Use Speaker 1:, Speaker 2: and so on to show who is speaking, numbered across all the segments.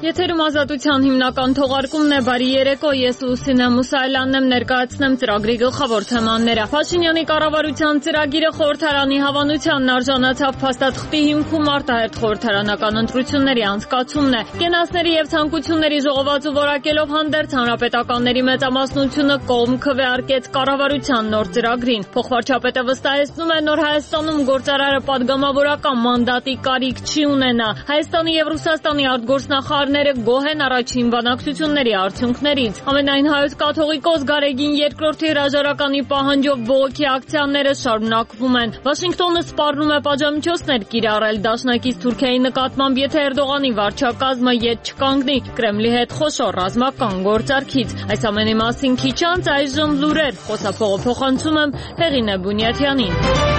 Speaker 1: Եթերում ազատության հիմնական թողարկումն է, բարի երեկո, ես Լուսինե Մուսայելյանն եմ, ներկայացնեմ ծրագրի գլխավոր թեմաները։ Փաշինյանի կառավարության ծրագիրը խորհրդարանի հավանությանն արժանացավ, փաստաթղթի հիմքում արտահերթ խորհրդարանական ընտրությունների անցկացումն է։ Կենացների եւ ցանկությունների ժողովածու որակելով հանդերձ հանրապետականների մեծամասնությունը կողմ քվեարկեց կառավարության նոր ծրագրին։ Փոխվարչապետը վստահեցնում է, նոր Հայաստանում գործարարը падգամավորական մանդատի կարիք չի ունենա։ Հայաստանի եւ Ռուսաստանի արտգործնախարարները գոհ են առաջին բանակցությունների արդյունքներից։ Ամենայն հայոց կաթողիկոս Գարեգին II հրաժարականի պահանջով բողոքի ակցիաները շարունակվում են։ Վաշինգտոնը սպառնում է պատժամիջոցներ կիրառել դաշնակից Թուրքիայի նկատմամբ, եթե Էրդողանի վարչակազմը ետ չկանգնի Կրեմլի հետ խոշոր ռազմական գործարքից։ Այս ամենի մասին քիչ անց այժմ լուրեր, խոսափողը փոխանցում եմ Հեղինե Բունյաթյանին։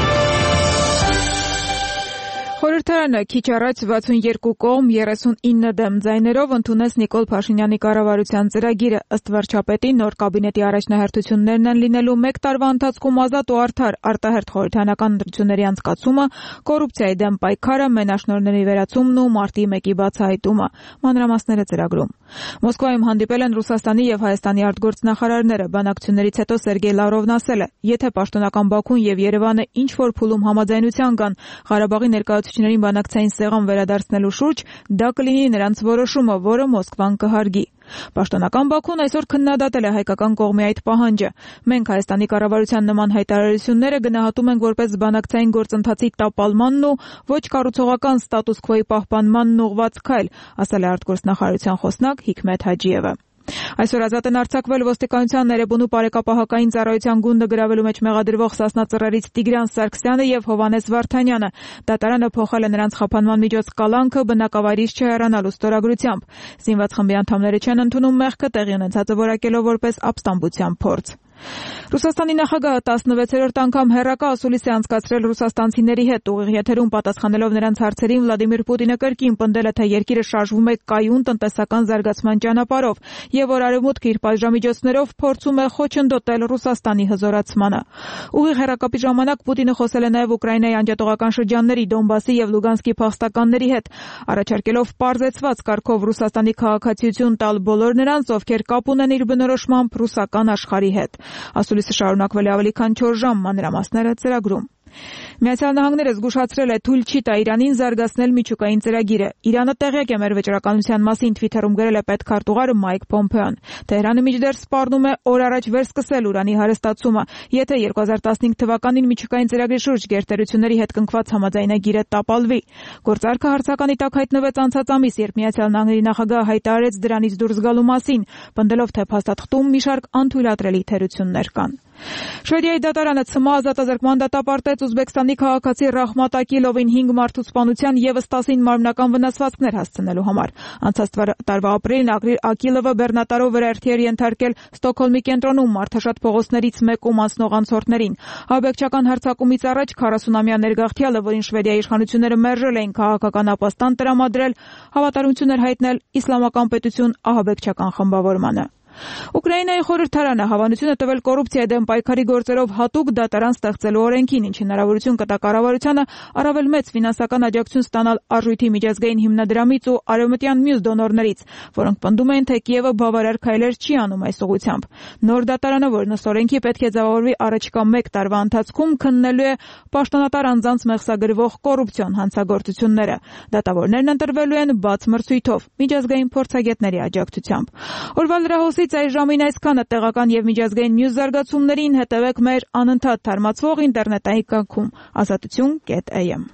Speaker 2: Խորհրդարանը քիչ առաջ 62 կողմ 39 դեմ ձայներով ընդունեց Նիկոլ Փաշինյանի կառավարության ծրագիրը։ Ըստ վարչապետի, նոր կաբինետի առաջնահերթություններն են լինելու 1 տարվա ընթացքում ազատ ու արդար արտահերթ խորհրդարանական ընտրությունների անցկացումը, կոռուպցիայի դեմ պայքարը, մենաշնորհների վերացումն ու մարտի 1-ի բացահայտումը։ Մանրամասները ծրագրում։ Մոսկվայում հանդիպել են Ռուսաստանի եւ Հայաստանի արտգործնախարարները։ Բանակցություններից հետո Սերգեյ Լավրովն ասել է, եթե պաշտոնական Բաքուն եւ Երևանը ինչ-որ փուլում համաձայնության կան Ղարաբաղի ներկայացուցիչներին բանակցային սեղան վերադարձնելու շուրջ, դա կլինի նրանց որոշումը, որը Մոսկվան կհարգի։ Պաշտոնական Բաքուն այսօր քննադատել է հայկական կողմի այդ պահանջը։ Մենք Հայաստանի կառավարության նման հայտարարությունները գնահատում ենք որպես բանակցային գործընթացի տապալմանն ու ոչ կառուցողական ստատուս քվոյի պահպանմանն ուղղված քայլ, ասել է արտգործնախարարության խոսնակ Հիկմետ Հաջիևը։ Այսօր ազատ են արձակվել ոստիկանության ներեբունու բարեկապահական ծառայության գունդը գրավելու մեջ մեղադրվող Սասնա ծռերից Տիգրան Սարգսյանը եւ Հովհաննես Վարդանյանը։ Դատարանը փոխել է նրանց խափանման միջոց կալանքը բնակավայրից չհեռանալու ստորագրությամբ։ Զինված խմբի անդամները չեն ընդունում մեղքը, տեղի ունեցածը որակելով որպես ապստամբության փորձ։ Ռուսաստանի նախագահը 16-րդ անգամ հեռակա ասուլիս է անցկացրել ռուսաստանցիների հետ։ Ուղիղ եթերում պատասխանելով նրանց հարցերին Վլադիմիր Պուտինը կրկին պնդել է, թե երկիրը շարժվում է կայուն տնտեսական զարգացման ճանապարհով եւ որ Արևմուտքը իր պատժամիջոցներով փորձում է խոչընդոտել Ռուսաստանի հզորացմանը։ Ուղիղ հեռակապի ժամանակ Պուտինը խոսել է նաեւ Ուկրաինայի անջատողական շրջանների Դոնբասի եւ Լուգանսկի փախստականների հետ, առաջարկելով պարզեցված կարգով Ռուսաստանի քաղաքացիություն տալ բոլոր նրանց, ովքեր կապ ունեն իր բնորոշմամբ ռուսական աշխարհի հետ։ Ասուլիսը շարունակվել է ավելի քան 4 ժամ, մանրամասները ծրագրում։ Միացյալ Նահանգները զգուշացրել է թույլ չի տա Իրանին զարգացնել միջուկային ծրագիրը։ Իրանը տեղյակ է մեր վճռականության մասին, Թվիթերում գրել է պետքարտուղարը Մայք Փոմփեոն։ Թեհրանը մինչդեռ սպառնում է օր առաջ վերսկսել ուրանի հարստացումը, եթե 2015 թվականին միջուկային ծրագրի շուրջ գերտերությունների հետ կնքված համաձայնագիրը տապալվի։ Գործարքը հարցականի տակ հայտնվեց անցած ամիս, երբ Միացյալ Նահանգների նախագահը հայտարարեց դրանից դուրս գալու մասին, պնդելով, թե փաստաթղթում մի շարք անթույլատրելի թերություններ կան։ Շվեդիայի դատարանը ՑՄ ազատազրկման դատապարտեց Ուզբեկստանի քաղաքացի Ռահմատ Ակիլովին 5 մարդու սպանության եւս 10 մարմնական վնասվածքներ հասցնելու համար։ Անցած տարվա ապրիլին Ակիլովը բեռնատարով վրայերթի էր ենթարկել Ստոկհոլմի կենտրոնում մարդաշատ փողոցներից մեկում անցնող անցորդներին։ Ահաբեկչական հարձակումից առաջ 40-ամյա ներգաղթյալը, որին Շվեդիայի իշխանությունները մերժել էին քաղաքական ապաստան տրամադրել, հավատարմություն էր հայտնել իսլամական պետություն ահաբեկչական խմբավորմանը։ Ուկրաինայի խորհրդարանը հավանություն է տվել կոռուպցիայի դեմ պայքարի գործերով հատուկ դատարան ստեղծելու օրենքին, ինչ հնարավորություն կտա կառավարությանը առավել մեծ ֆինանսական աջակցություն ստանալ Արժույթի միջազգային հիմնադրամից ու արևմտյան մյուս դոնորներից, որոնք պնդում են, թե Կիևը բավարար քայլեր չի անում այս ուղղությամբ։ Նոր դատարանը, որն ըստ օրենքի պետք է ձևավորվի առաջիկա 1 տարվա ընթացքում, քննելու է պաշտոնատար անձանց մեղսագրվող կոռուպցիոն հանցագործությունները։ Դատավորներն ընտրվելու են բաց մրցույթով, միջազգային փորձագետների աջակցությամբ։ Օրվա լրահոսից այս ժամին այսքանը, տեղական եւ միջազգային մյուս զարգացումներին հետևեք մեր անընդհատ թարմացվող ինտերնետային կայքում azatutun.am։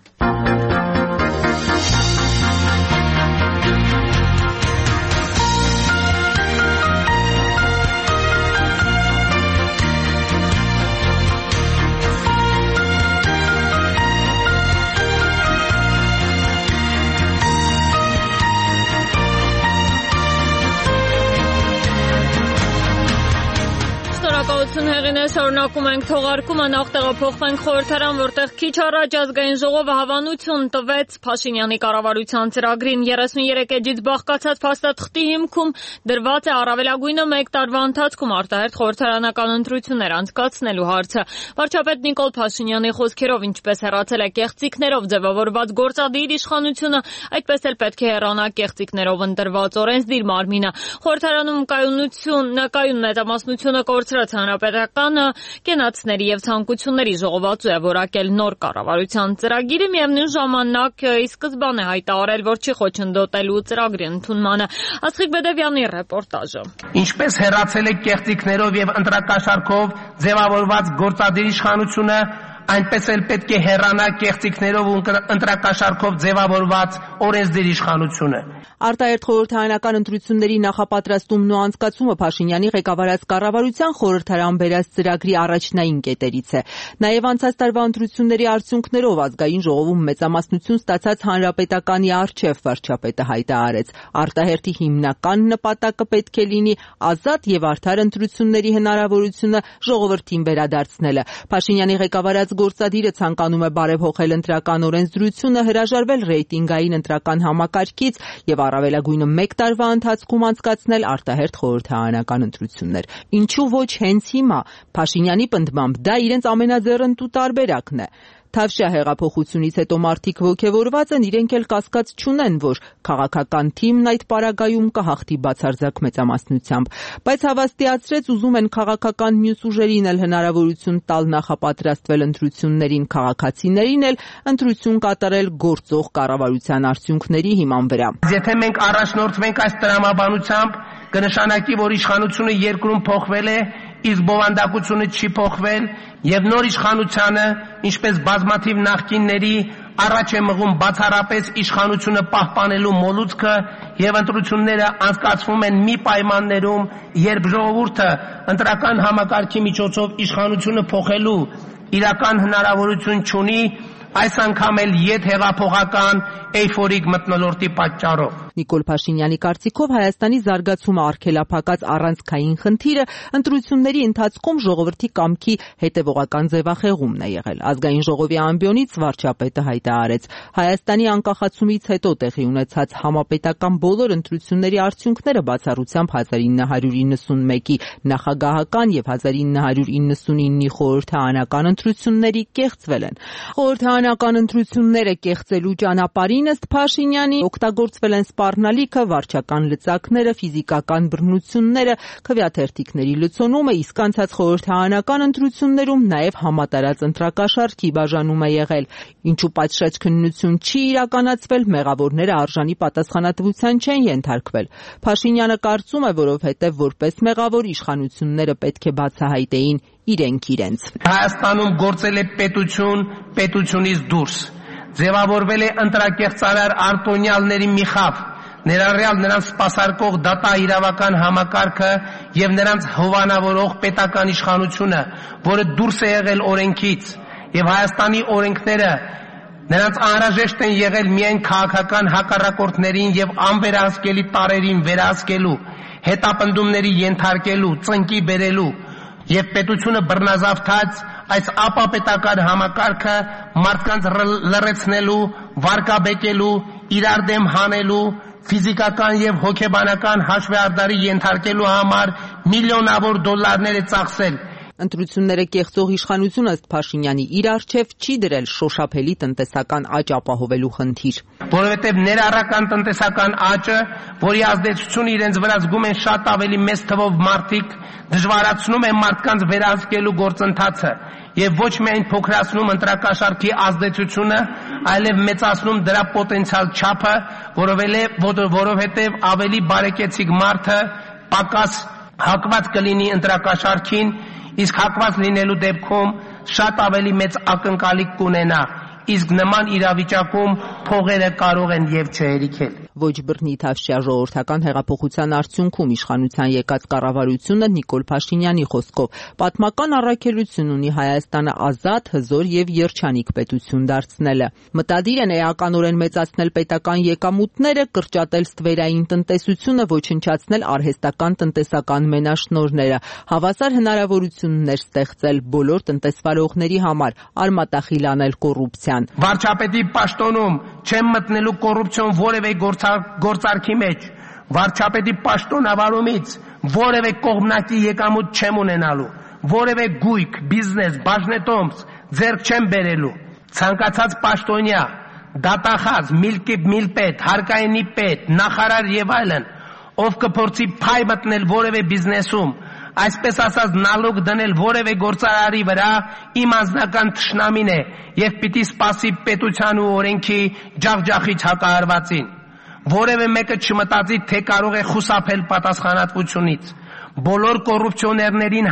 Speaker 1: Շնորհակալություն Հեղինե Հայրենը շարունակում ենք թողարկումը, նախ տեղափոխվենք խորհրդարան, որտեղ քիչ առաջ ազգային ժողովը հավանություն տվեց Փաշինյանի կառավարության ծրագրին։ 33 էջից բաղկացած փաստաթղթի հիմքում դրված է առավելագույնը 1 տարվա ընթացքում արտահերթ խորհրդարանական ընտրություններ անցկացնելու հարցը։ Վարչապետ Նիկոլ Փաշինյանի խոսքերով, ինչպես հեռացել է կեղծիքներով ձևավորված գործադիր իշխանությունը, այդպես էլ պետք է հեռանա կեղծիքներով ընտրված օրենսդիր մարմինը։ Խորհրդարանում կայուն մեծամասնությունը կորցրած հանրապետականը կենացների եւ ցանկությունների ժողովածու է որակել նոր կառավարության ծրագիրը, միևնույն ժամանակ ի սկզբանե հայտարարել, որ չի խոչընդոտելու ծրագրի ընդունմանը։ Աստղիկ Բեդևյանի ռեպորտաժը։
Speaker 3: Ինչպես հեռացել է կեղծիքներով եւ ընտրակաշառքով ձևավորված գործադիր իշխանությունը, այնպես էլ պետք է հեռանա կեղծիքներով ու ընտրակաշառքով ձևավորված օրենսդիր իշխանությունը։
Speaker 4: Արտահերթ խորհրդարանական ընտրությունների նախապատրաստումն ու անցկացումը Փաշինյանի ղեկավարած կառավարության խորհրդարան բերած ծրագրի առաջնային կետերից է։ Նաև անցած տարվա ընտրությունների արդյունքներով ազգային ժողովում մեծամասնություն ստացած հանրապետականի առջև վարչապետը հայտարարեց, արտահերթի հիմնական նպատակը պետք է լինի ազատ եւ արդար ընտրությունների հնարավորությունը ժողովրդին վերադարձնելը։ Փաշինյանի ղեկավարած գործադիրը ցանկանում է բարեփոխել ընտրական օրենսդրությունը, հրաժարվել ռեյտինգային ընտրական համակարգից եւ առավելագույնը 1 տարվա ընթացքում անցկացնել արտահերթ խորհրդարանական ընտրություններ։ Ինչու ոչ հենց հիմա։ Փաշինյանի պնդմամբ դա իրենց ամենաձեռնտու տարբերակն է։ Թավշյա հեղափոխությունից հետո մարդիկ ոգևորված են, իրենք էլ կասկած չունեն, որ քաղաքական թիմն այդ պարագայում կհաղթի բացարձակ մեծամասնությամբ, բայց հավաստիացրեց ուզում են քաղաքական մյուս ուժերին էլ հնարավորություն տալ նախապատրաստվել ընտրություններին, քաղաքացիներին էլ ընտրություն կատարել գործող կառավարության արդյունքների հիման վրա։
Speaker 3: Եթե մենք առաջնորդվենք այս տրամաբանությամբ, կնշանակի, որ իշխանությունը երկրում փոխվել է, իսկ բովանդակությունը չի փոխվել եւ նոր իշխանությանը, ինչպես բազմաթիվ նախկինների, առաջ է մղում բացառապես իշխանությունը պահպանելու մոլուցքը եւ ընտրությունները անցկացվում են մի պայմաններում, երբ ժողովուրդը ընտրական համակարգի միջոցով իշխանությունը փոխելու իրական հնարավորություն չունի, այս անգամ էլ ետ հեղափոխական էյֆորիկ մթնոլորտի պատճառով։
Speaker 4: Նիկոլ Փաշինյանի կարծիքով Հայաստանի զարգացումը արգելափակած առանցքային խնդիրը ընտրությունների ընթացքում ժողովրդի կամքի հետևողական ձևախեղումն է եղել։ Ազգային ժողովի ամբիոնից վարչապետը հայտարարեց, Հայաստանի անկախացումից հետո տեղի ունեցած համապետական բոլոր ընտրությունների արդյունքները բացառությամբ 1991-ի նախագահական եւ 1999-ի խորհրդարանական ընտրությունների կեղծվել են։ Խորհրդարանական ընտրությունները կեղծելու ճանապարհին ըստ Փաշինյանի օգտագործվել են սպառնալիքը, վարչական լծակները, ֆիզիկական բռնությունները, քվեաթերթիկների լցոնումը, իսկ անցած խորհրդարանական ընտրություններում նաև համատարած ընտրակաշառքի բաժանում է եղել։ Ինչու պատշաճ քննություն չի իրականացվել, մեղավորները արժանի պատասխանատվության չեն ենթարկվել։ Փաշինյանը կարծում է, որովհետև որպես մեղավոր իշխանությունները պետք է բացահայտեին իրենք իրենց։
Speaker 3: Հայաստանում գործել է պետություն, պետությունից դուրս։ Ձևավորվել է ընտրակեղծարար արտոնյալների մի խավ, ներառյալ նրանց սպասարկող դատա իրավական համակարգը եւ նրանց հովանավորող պետական իշխանությունը, որը դուրս է եղել օրենքից, եւ Հայաստանի օրենքները նրանց անհրաժեշտ են եղել միայն քաղաքական հակառակորդներին եւ անվերահսկելի տարերին վերահսկելու, հետապնդումների ենթարկելու, ծնկի բերելու եւ պետությունը բռնազավթած այս ապապետական համակարգը մարդկանց լռեցնելու, վարկաբեկելու, իրար դեմ հանելու, ֆիզիկական եւ հոգեբանական հաշվեհարդարի ենթարկելու համար միլիոնավոր դոլարներ է ծախսել։
Speaker 4: Ընտրությունները կեղծող իշխանությունը ըստ Փաշինյանի իր առջև չի դրել շոշափելի տնտեսական աճ ապահովելու խնդիր։
Speaker 3: Որովհետև ներառական տնտեսական աճը, որի ազդեցությունը իրենց վրա զգում են շատ ավելի մեծ թվով մարդիկ, դժվարացնում է մարդկանց վերահսկելու գործընթացը եւ ոչ միայն փոքրացնում ընտրակաշառքի ազդեցությունը, այլև մեծացնում դրա պոտենցիալ չափը, որովհետև ավելի բարեկեցիկ մարդը պակաս հակված կլինի ընտրակաշառքին, իսկ հակված լինելու դեպքում շատ ավելի մեծ ակնկալիք կունենա, իսկ նման իրավիճակում փողերը կարող են եւ չհերիքել։
Speaker 4: ոչ բռնի թավշյա ժողովրդական հեղափոխության արդյունքում իշխանության եկած կառավարությունը Նիկոլ Փաշինյանի խոսքով պատմական առաքելություն ունի Հայաստանը ազատ, հզոր եւ երջանիկ պետություն դարձնելը։ Մտադիր են էականորեն մեծացնել պետական եկամուտները, կրճատել ստվերային տնտեսությունը, ոչնչացնել արհեստական տնտեսական մենաշնորհները, հավասար հնարավորություններ ստեղծել բոլոր տնտեսվարողների համար, արմատախիլանել կոռուպցիան։
Speaker 3: Վարչապետի պաշտոնում չեմ մտնելու կոռուպցիոն որևէ գործարքի մեջ, վարչապետի պաշտոնավարումից որևէ կողմնակի եկամուտ չեմ ունենալու, որևէ գույք, բիզնես, բաժնետոմս ձեռք չեմ բերելու, ցանկացած պաշտոնյա, դատախազ, միլպետ, հարկայինի պետ, նախարար եւ այլն, ով կփորձի փայ մտնել որևէ բիզնեսում, այսպես ասած նալոգ դնել որևէ գործարարի վրա, իմ անձնական թշնամին է եւ պիտի սպասի պետության ու օրենքի ջախջախիչ հակահարվածին։ Որևէ մեկը չմտածի, թե կարող է խուսափել պատասխանատվությունից։ Բոլոր կոռուպցիոներներին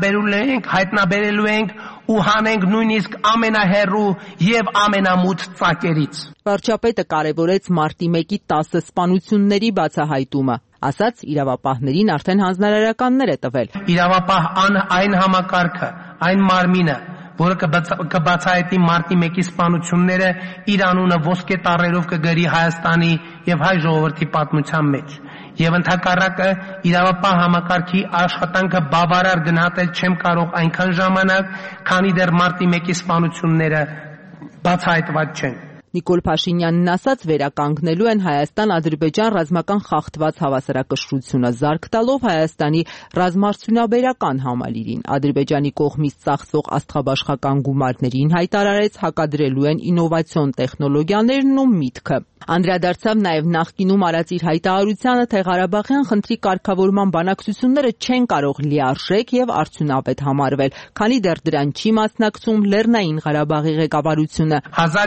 Speaker 3: հայտնաբերելու ենք ու հանենք նույնիսկ ամենահեռու եւ ամենամութ ծակերից։
Speaker 4: Վարչապետը կարևորեց մարտի 1-ի 10 սպանությունների բացահայտումը, ասաց իրավապահներին արդեն հանձնարարականներ է տվել։
Speaker 3: Իրավապահ այն համակարգը, այն մարմինը, որը կբացահայտի մարտի 1-ի սպանությունները, իր անունը ոսկե տառերով կգրի Հայաստանի եւ հայ ժողովրդի պատմության մեջ։ Եվ ընդհակառակը իրավապահ համակարգի աշխատանքը բավարար գնահատել չեմ կարող այնքան ժամանակ, քանի դեռ մարտի 1-ի սպանությունները բացահայտված չեն։
Speaker 4: Նիկոլ Փաշինյանն ասաց, վերականգնելու են Հայաստան-Ադրբեջան ռազմական խախտված հավասարակշռությունը, զարկ տալով Հայաստանի ռազմարդյունաբերական համալիրին։ Ադրբեջանի կողմից ծախսվող աստղաբաշխական գումարներին հայտարարեց, հակադրելու են ինովացիոն տեխնոլոգիաներն ու միտքը։ Անդրադարձավ նաև նախկինում արած իր հայտարարությանը, թե Ղարաբաղյան խնդրի կարգավորման բանակցությունները չեն կարող լիարժեք եւ արդյունավետ համարվել, քանի դեռ դրան չի մասնակցում Լեռնային Ղարաբաղի ղեկավարությունը։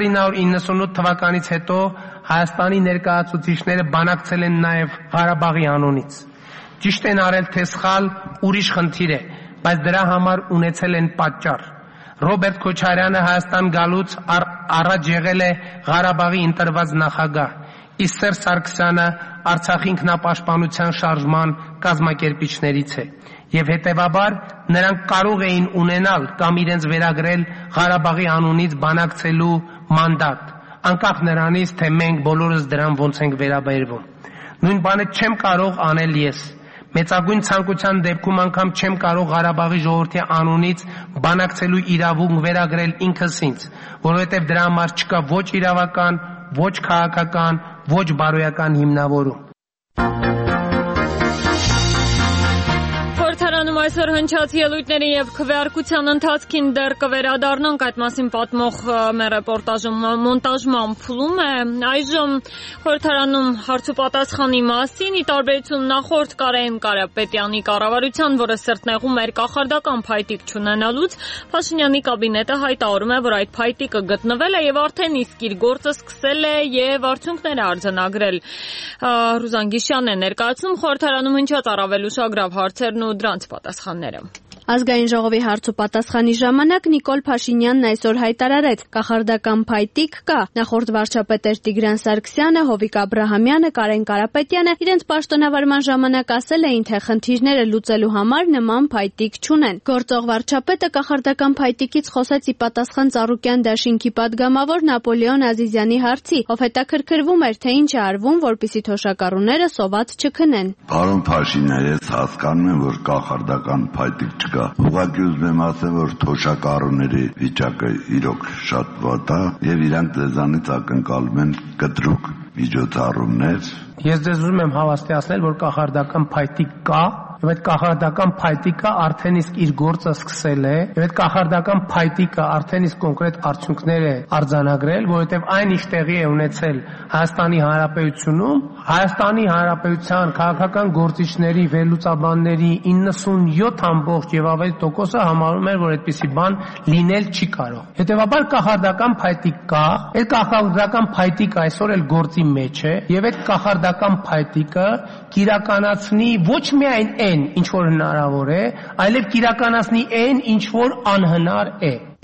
Speaker 3: 1998 թվականից հետո Հայաստանի ներկայացուցիչները բանակցել են նաև Ղարաբաղի անունից։ Ճիշտ են արել, թե սխալ ուրիշ խնդիր է, բայց դրա համար ունեցել են պատճառ։ Ռոբերտ Քոչարյանը Հայաստան գալուց առաջ եղել է Ղարաբաղի ընտրված նախագահ, իսկ Սերժ Սարգսյանը Արցախի ինքնապաշտպանության շարժման կազմակերպիչներից է, եւ հետեւաբար նրանք կարող էին ունենալ կամ իրենց վերագրել Ղարաբաղի անունից բանակցելու մանդատ, անկախ նրանից, թե մենք բոլորս դրան ոնց ենք վերաբերվում։ Նույն բանը չեմ կարող անել ես։ Մեծագույն ցանկության դեպքում անգամ չեմ կարող Ղարաբաղի ժողովրդի անունից բանակցելու իրավունք վերագրել ինքս ինձ, որովհետև դրա համար չկա ոչ իրավական, ոչ քաղաքական, ոչ բարոյական հիմնավորում։
Speaker 1: Խորհրդարանում այսօր հնչած ելույթների եւ քվեարկության ընթացքին դեռ կվերադառնանք, այդ մասին պատմող մեր ռեպորտաժը մոնտաժման փուլում է։ Այժմ խորհրդարանում հարցուպատասխանի մասին, ի տարբերություն նախորդ Կարեն Կարապետյանի կառավարության, որը սրտնեղում էր կախարդական փայտիկ չունենալուց, Փաշինյանի կաբինետը հայտարարում է, որ այդ փայտիկը գտնվել է եւ արդեն իսկ իր գործը սկսել է եւ արդյունքներ է արձանագրել։ Ռուզան Գիշյանն է ներկայացնում խորհրդարանում հնչած առավելուշագրավ հարցերն ու դրանց պատասխանները։
Speaker 5: Ազգային ժողովի հարցուպատասխանի ժամանակ Նիկոլ Փաշինյանն այսօր հայտարարեց, կախարդական փայտիկ կա։ Նախորդ վարչապետեր Տիգրան Սարգսյանը, Հովիկ Աբրահամյանը, Կարեն Կարապետյանը իրենց պաշտոնավարման ժամանակ ասել էին, թե խնդիրները լուծելու համար նման փայտիկ չունեն։ Գործող վարչապետը կախարդական փայտիկից խոսեց ի պատասխան Ծառուկյան դաշինքի падգամավոր Նապոլեոն Ազիզյանի հարցի, ով հետաքրքրվում էր, թե ինչ է արվում, որպեսզի թոշակառուները սոված չքնեն։
Speaker 6: Պարոն Փաշինյան, ես հասկանում եմ, որ կախարդական փայտիկ ուղղակի ուզում եմ ասել, որ թոշակառուների վիճակը իրոք շատ վատ է եւ իրանք դեզանից ակնկալում են կտրուկ միջոցառումներ։
Speaker 3: Ես ձեզ ուզում եմ հավաստիացնել, որ կախարդական փայտիկ կա եւ այդ կախարդական փայտիկը արդեն իսկ իր գործը սկսել է եւ այդ կախարդական փայտիկը արդեն իսկ կոնկրետ արդյունքներ է արձանագրել, որովհետեւ այն ինչ տեղի է ունեցել Հայաստանի Հանրապետությունում, Հայաստանի Հանրապետության քաղաքական գործիչների, վերլուծաբանների 97% եւ ավելի տոկոսը համարում էր, որ այդպիսի բան լինել չի կարող։ Հետեւաբար կախարդական փայտիկ կա, այդ կախարդական փայտիկը այսօր էլ գործի մեջ է եւ այդ կախարդական փայտիկը կիրականացնի ոչ միայն ինչ որ հնարավոր է, այլև կիրականացնի այն, ինչ որ անհնար է։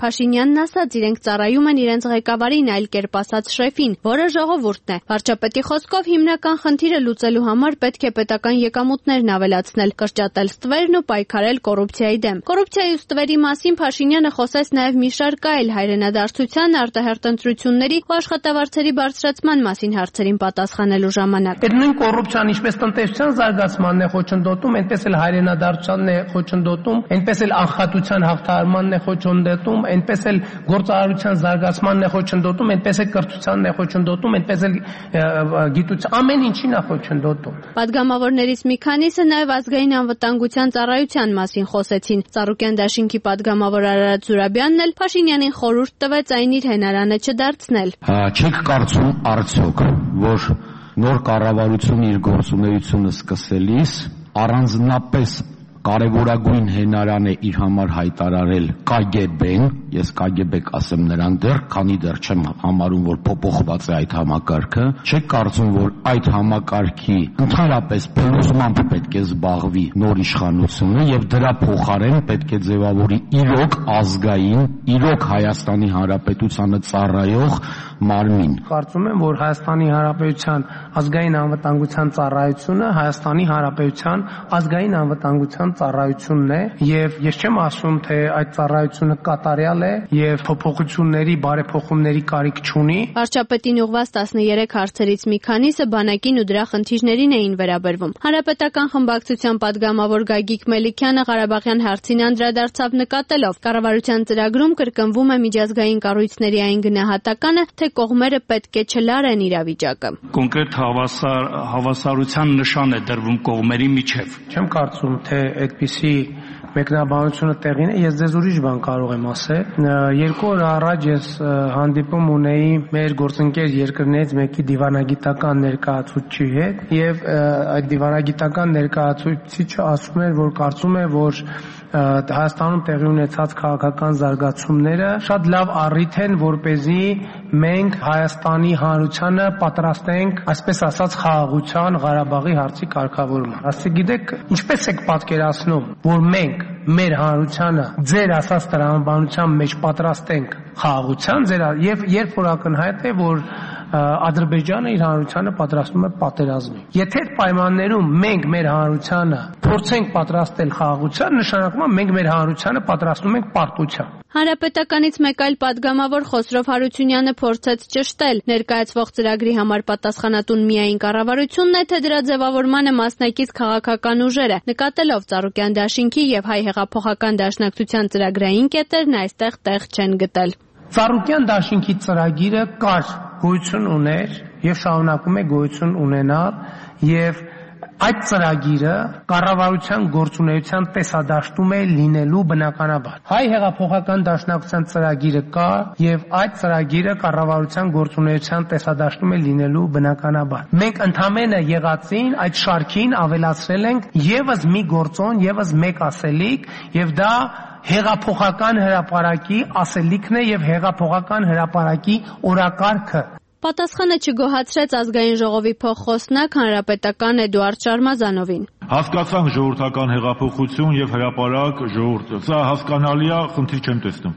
Speaker 5: Փաշինյանն ասաց, իրենք ծառայում են իրենց ղեկավարին, այլ կերպ ասած շեֆին, որը ժողովուրդն է։ Վարչապետի խոսքով հիմնական խնդիրը լուծելու համար պետք է պետական եկամուտներն ավելացնել, կրճատել ստվերն ու պայքարել կոռուպցիայի դեմ։ Կոռուպցիայի ու ստվերի մասին Փաշինյանը խոսեց նաև մի շարք այլ հայրենադարձության, արտահերթ ընտրությունների ու աշխատավարձերի բարձրացման մասին հարցերին պատասխանելու ժամանակ։
Speaker 3: Այդ նույն կոռուպցիան ինչպես տնտեսության զարգացմանն է խոչընդոտում, այնպես էլ հայրենադարձությանն է խոչընդոտում, այնպես էլ անխատության հաղթահարմանն է խոչընդոտում, այնպես էլ գործարարության զարգացմանն է խոչընդոտում, այնպես էլ կրթությանն է խոչընդոտում, այնպես էլ գիտության, ամեն ինչին է խոչընդոտում։
Speaker 5: Պատգամավորներից մի քանիսը նաև ազգային անվտանգության ծառայության մասին խոսեցին։ Ծառուկյան դաշինքի պատգամավոր Արարատ Զուրաբյանն էլ Փաշինյանին խորհուրդ տվեց այն իր հենարանը չդարձնել։
Speaker 7: Չեք կարծում արդյոք, որ նոր կառավարությունը իր գործունեությունը սկսելիս առանձնապես կարևորագույն հենարան է իր համար հայտարարել KGB-ն, ես KGB կասեմ նրան դեռ, քանի դեռ չեմ համարում, որ փոփոխված է այդ համակարգը, չեք կարծում, որ այդ համակարգի ընդհանրապես փլուզմամբ պետք է զբաղվի նոր իշխանությունը եւ դրա փոխարեն պետք է ձևավորի իրոք ազգային, իրոք Հայաստանի Հանրապետությանը ծառայող մարմին։
Speaker 3: Կարծում եմ, որ Հայաստանի Հանրապետության ազգային անվտանգության ծառայությունը Հայաստանի Հանրապետության ազգային անվտանգության ծառայությունն է եւ ես չեմ ասում թե այդ ծառայությունը կատարյալ է եւ փոփոխությունների բարեփոխումների կարիք չունի։
Speaker 5: Վարչապետին ուղղված 13 հարցերից մի քանիսը բանակին ու դրա խնդիրներին էին վերաբերվում։ Հանրապետական խմբակցության պատգամավոր Գագիկ Մելիքյանը Ղարաբաղյան հարցին անդրադարձավ նկատելով կառավարության ծրագրում կրկնվում է միջազգային կառույցների այն գնահատականը, թե կողմերը պետք է չլարեն իրավիճակը։
Speaker 8: Կոնկրետ հավասարության նշան է դրվում կողմերի միջև։
Speaker 3: Չեմ կարծում թե այդպիսի մեկնաբանությունը տեղին է, ես ձեզ ուրիշ բան կարող եմ ասել։ 2 օր առաջ ես հանդիպում ունեի մեր գործընկեր երկրներից մեկի դիվանագիտական ներկայացուցչի հետ եւ այդ դիվանագիտական ներկայացուցիչը ասում էր, որ կարծում է, որ Հայաստանում տեղի ունեցած քաղաքական զարգացումները շատ լավ առիթ են, որպեսզի մենք Հայաստանի հանրությանը պատրաստենք, այսպես ասած, խաղաղության Ղարաբաղի հարցի կարգավորման։ Ասի գիտեք, ինչպես եք պատկերացնում, որ մենք մեր հանրությանը ձեր ասած տրամաբանության մեջ պատրաստենք խաղաղության, եւ երբ որ ակնհայտ է, որ Ադրբեջանը իր հանրությանը պատրաստում է պատերազմի։ Եթե այդ պայմաններում մենք մեր հանրությանը փորձենք պատրաստել խաղաղության, նշանակում է մենք մեր հանրությանը պատրաստում ենք պարտության։
Speaker 5: Հանրապետականից մեկ այլ պատգամավոր Խոսրով Հարությունյանը փորձեց ճշտել ներկայացվող ծրագրի համար պատասխանատուն միայն կառավարությունն է, թե դրա ձևավորմանը մասնակից քաղաքական ուժերը, նկատելով Ծառուկյան դաշինքի եւ Հայ հեղափոխական դաշնակցության ծրագրային կետերն այստեղ տեղ չեն գտել։
Speaker 3: Ծառուկյան դաշինքի ծրագիրը կար, գոյություն ուներ եւ շարունակում է գոյություն ունենալ եւ այդ ծրագիրը կառավարության գործունեության տեսադաշտում է լինելու բնականաբար։ Հայ հեղափոխական դաշնակցության ծրագիրը կա եւ այդ ծրագիրը կառավարության գործունեության տեսադաշտում է լինելու բնականաբար։ Մենք ընդամենը եղածին այդ շարքին ավելացրել ենք եւս մի գործոն, եւս մեկ ասելիք եւ դա հեղափոխական հրապարակի ասելիքն է եւ հեղափոխական հրապարակի օրակարգը։
Speaker 5: Պատասխանը չգոհացրեց ազգային ժողովի փոխխոսնակ հանրապետական Էդուարդ Շարմազանովին։
Speaker 9: Հասկացանք ժողովրդական հեղափոխություն եւ հրապարակ ժողովուրդը։ Սա հասկանալի է, խնդիր չեմ տեսնում։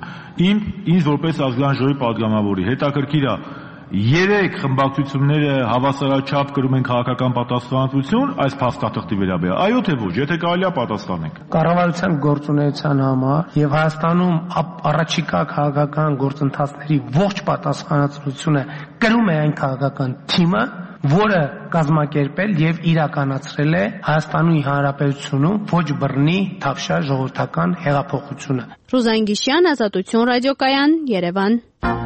Speaker 9: Ինձ որպես ազգային ժողովի պատգամավորի հետաքրքիր է 3 խմբակցությունները հավասարաչափ կրում են քաղաքական պատասխանատվություն այս փաստաթղթի վերաբերյալ։ Այո թե ոչ, եթե կարելի է պատասխանենք։
Speaker 3: Կառավարության գործունեության համար եւ Հայաստանում առաջիկա քաղաքական գործընթացների ողջ պատասխանատվությունը կրում է այն քաղաքական թիմը, որը կազմակերպել եւ իրականացրել է Հայաստանի Հանրապետությունում ոչ բռնի թավշյա ժողովրդական հեղափոխությունը։
Speaker 5: Ռուզան Գիշյան, Ազատություն ռադիոկայան, Երևան։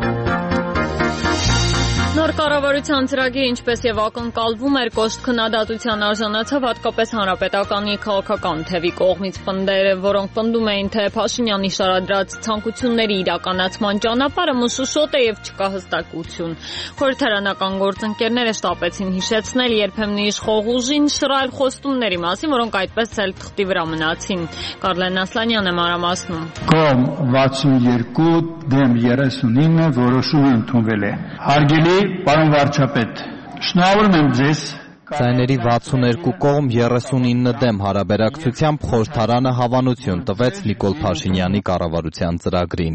Speaker 1: Նոր կառավարության ծրագիրը ինչպես եւ ակնկալվում էր կոշտ քննադատության արժանացավ հատկապես հանրապետականի քաղաքական թևի կողմից պնդերը, որոնք պնդում էին, թե Փաշինյանի շարադրած ցանկությունների իրականացման ճանապարհը մշուշոտ է եւ չկա հստակություն։ Խորհրդարանական գործընկերները շտապեցին հիշեցնել երբեմն իշխող ուժին շռայլ խոստումների մասին, որոնք այդպես էլ թղթի վրա մնացին։ Կարլեն Ասլանյանը մանրամասնում։
Speaker 10: Կողմ 62 դեմ 39 որոշումը ընդունվել է։ Հարգելի պարոն վարչապետ, շնորհավորում եմ ձեզ։
Speaker 11: Ձայների 62 կողմ 39 դեմ հարաբերակցությամբ խորհրդարանը հավանություն տվեց Նիկոլ Փաշինյանի կառավարության ծրագրին։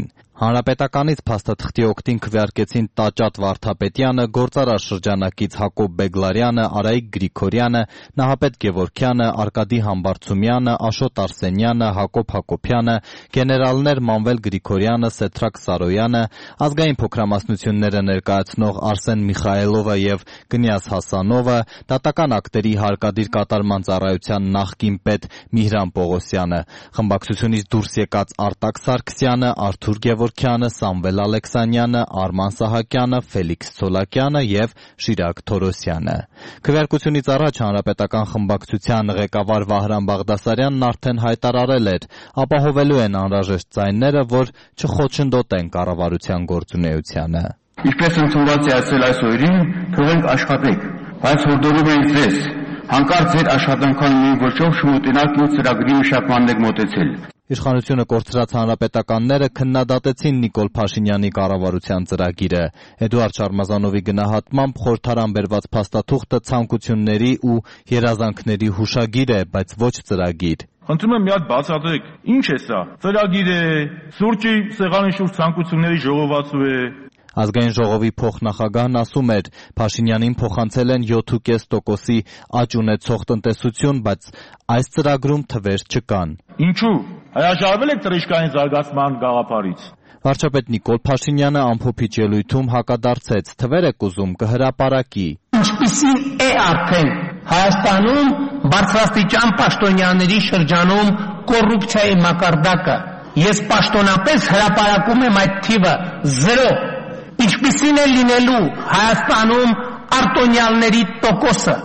Speaker 11: Հանրապետականից փաստաթղթի օգտին քվեարկեցին Տաճատ Վարդապետյանը, գործարար շրջանակից Հակոբ Բեգլարյանը, Արայիկ Գրիգորյանը, Նահապետ Գևորգյանը, Արկադի Համբարձումյանը, Աշոտ Արսենյանը, Հակոբ Հակոբյանը, գեներալներ Մանվել Գրիգորյանը, Սեթրակ Սարոյանը, ազգային փոքրամասնությունները ներկայացնող Արսեն Միխայելովը եւ Կնյազ Հասանովը, դատական ակտերի հարկադիր կատարման ծառայության նախկին պետ Միհրան Պողոսյանը, խմբակցությունից դուրս եկած Արտակ Սարգսյանը, Արթուր Գևորգյանը, Սամվել Ալեքսանյանը, Արման Սահակյանը, Ֆելիքս Ցոլակյանը եւ Շիրակ Թորոսյանը։ Քվեարկությունից առաջ հանրապետական խմբակցության ղեկավար Վահրամ Բաղդասարյանն արդեն հայտարարել էր, ապահովելու են անհրաժեշտ ձայները, որ չխոչընդոտեն կառավարության գործունեությանը։
Speaker 10: Ինչպես ընդունված է ասել այս օրերին, թողենք աշխատեք, բայց հորդորում ենք ձեզ, հանկարծ ձեր աշխատանքային մի ոճով շուտենալ նոր ծրագրի մշակմանն եք մոտեցել։
Speaker 11: Իշխանությունը կորցրած հանրապետականները քննադատեցին Նիկոլ Փաշինյանի կառավարության ծրագիրը։ Էդուարդ Շարմազանովի գնահատմամբ խորհրդարան բերված փաստաթուղթը ցանկությունների ու երազանքների հուշագիր է, բայց ոչ ծրագիր։
Speaker 9: Խնդրում եմ մի հատ բացատրեք, ինչ է սա։ Ծրագիր է, սուրճի սեղանի շուրջ ցանկությունների ժողովածու է։
Speaker 11: Ազգային ժողովի փոխնախագահն ասում էր, Փաշինյանին փոխանցել են 7.5%-ի աճ ունեցող տնտեսություն, բայց այս ծրագրում թվեր չկան։
Speaker 9: Ինչու՞։ Հրաժարվել եք թռիչքային զարգացման գաղափարից։
Speaker 11: Վարչապետ Նիկոլ Փաշինյանը ամփոփիչ ելույթում հակադարձեց, թվեր եք ուզում կհրապարակի։
Speaker 3: Ինչպիսին է արդեն Հայաստանում բարձրաստիճան պաշտոնյաների շրջանում կոռուպցիայի մակարդակը։ Ես պաշտոնապես հրապարակում եմ այդ թիվը 0։ Ինչպիսին է լինելու Հայաստանում արտոնյալների տոկոսը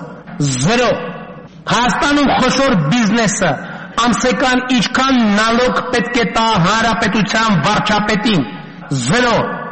Speaker 3: 0։ Հայաստանում խոշոր բիզնեսը ամսական ինչքան նալոգ պետք է տա հանրապետության վարչապետին 0։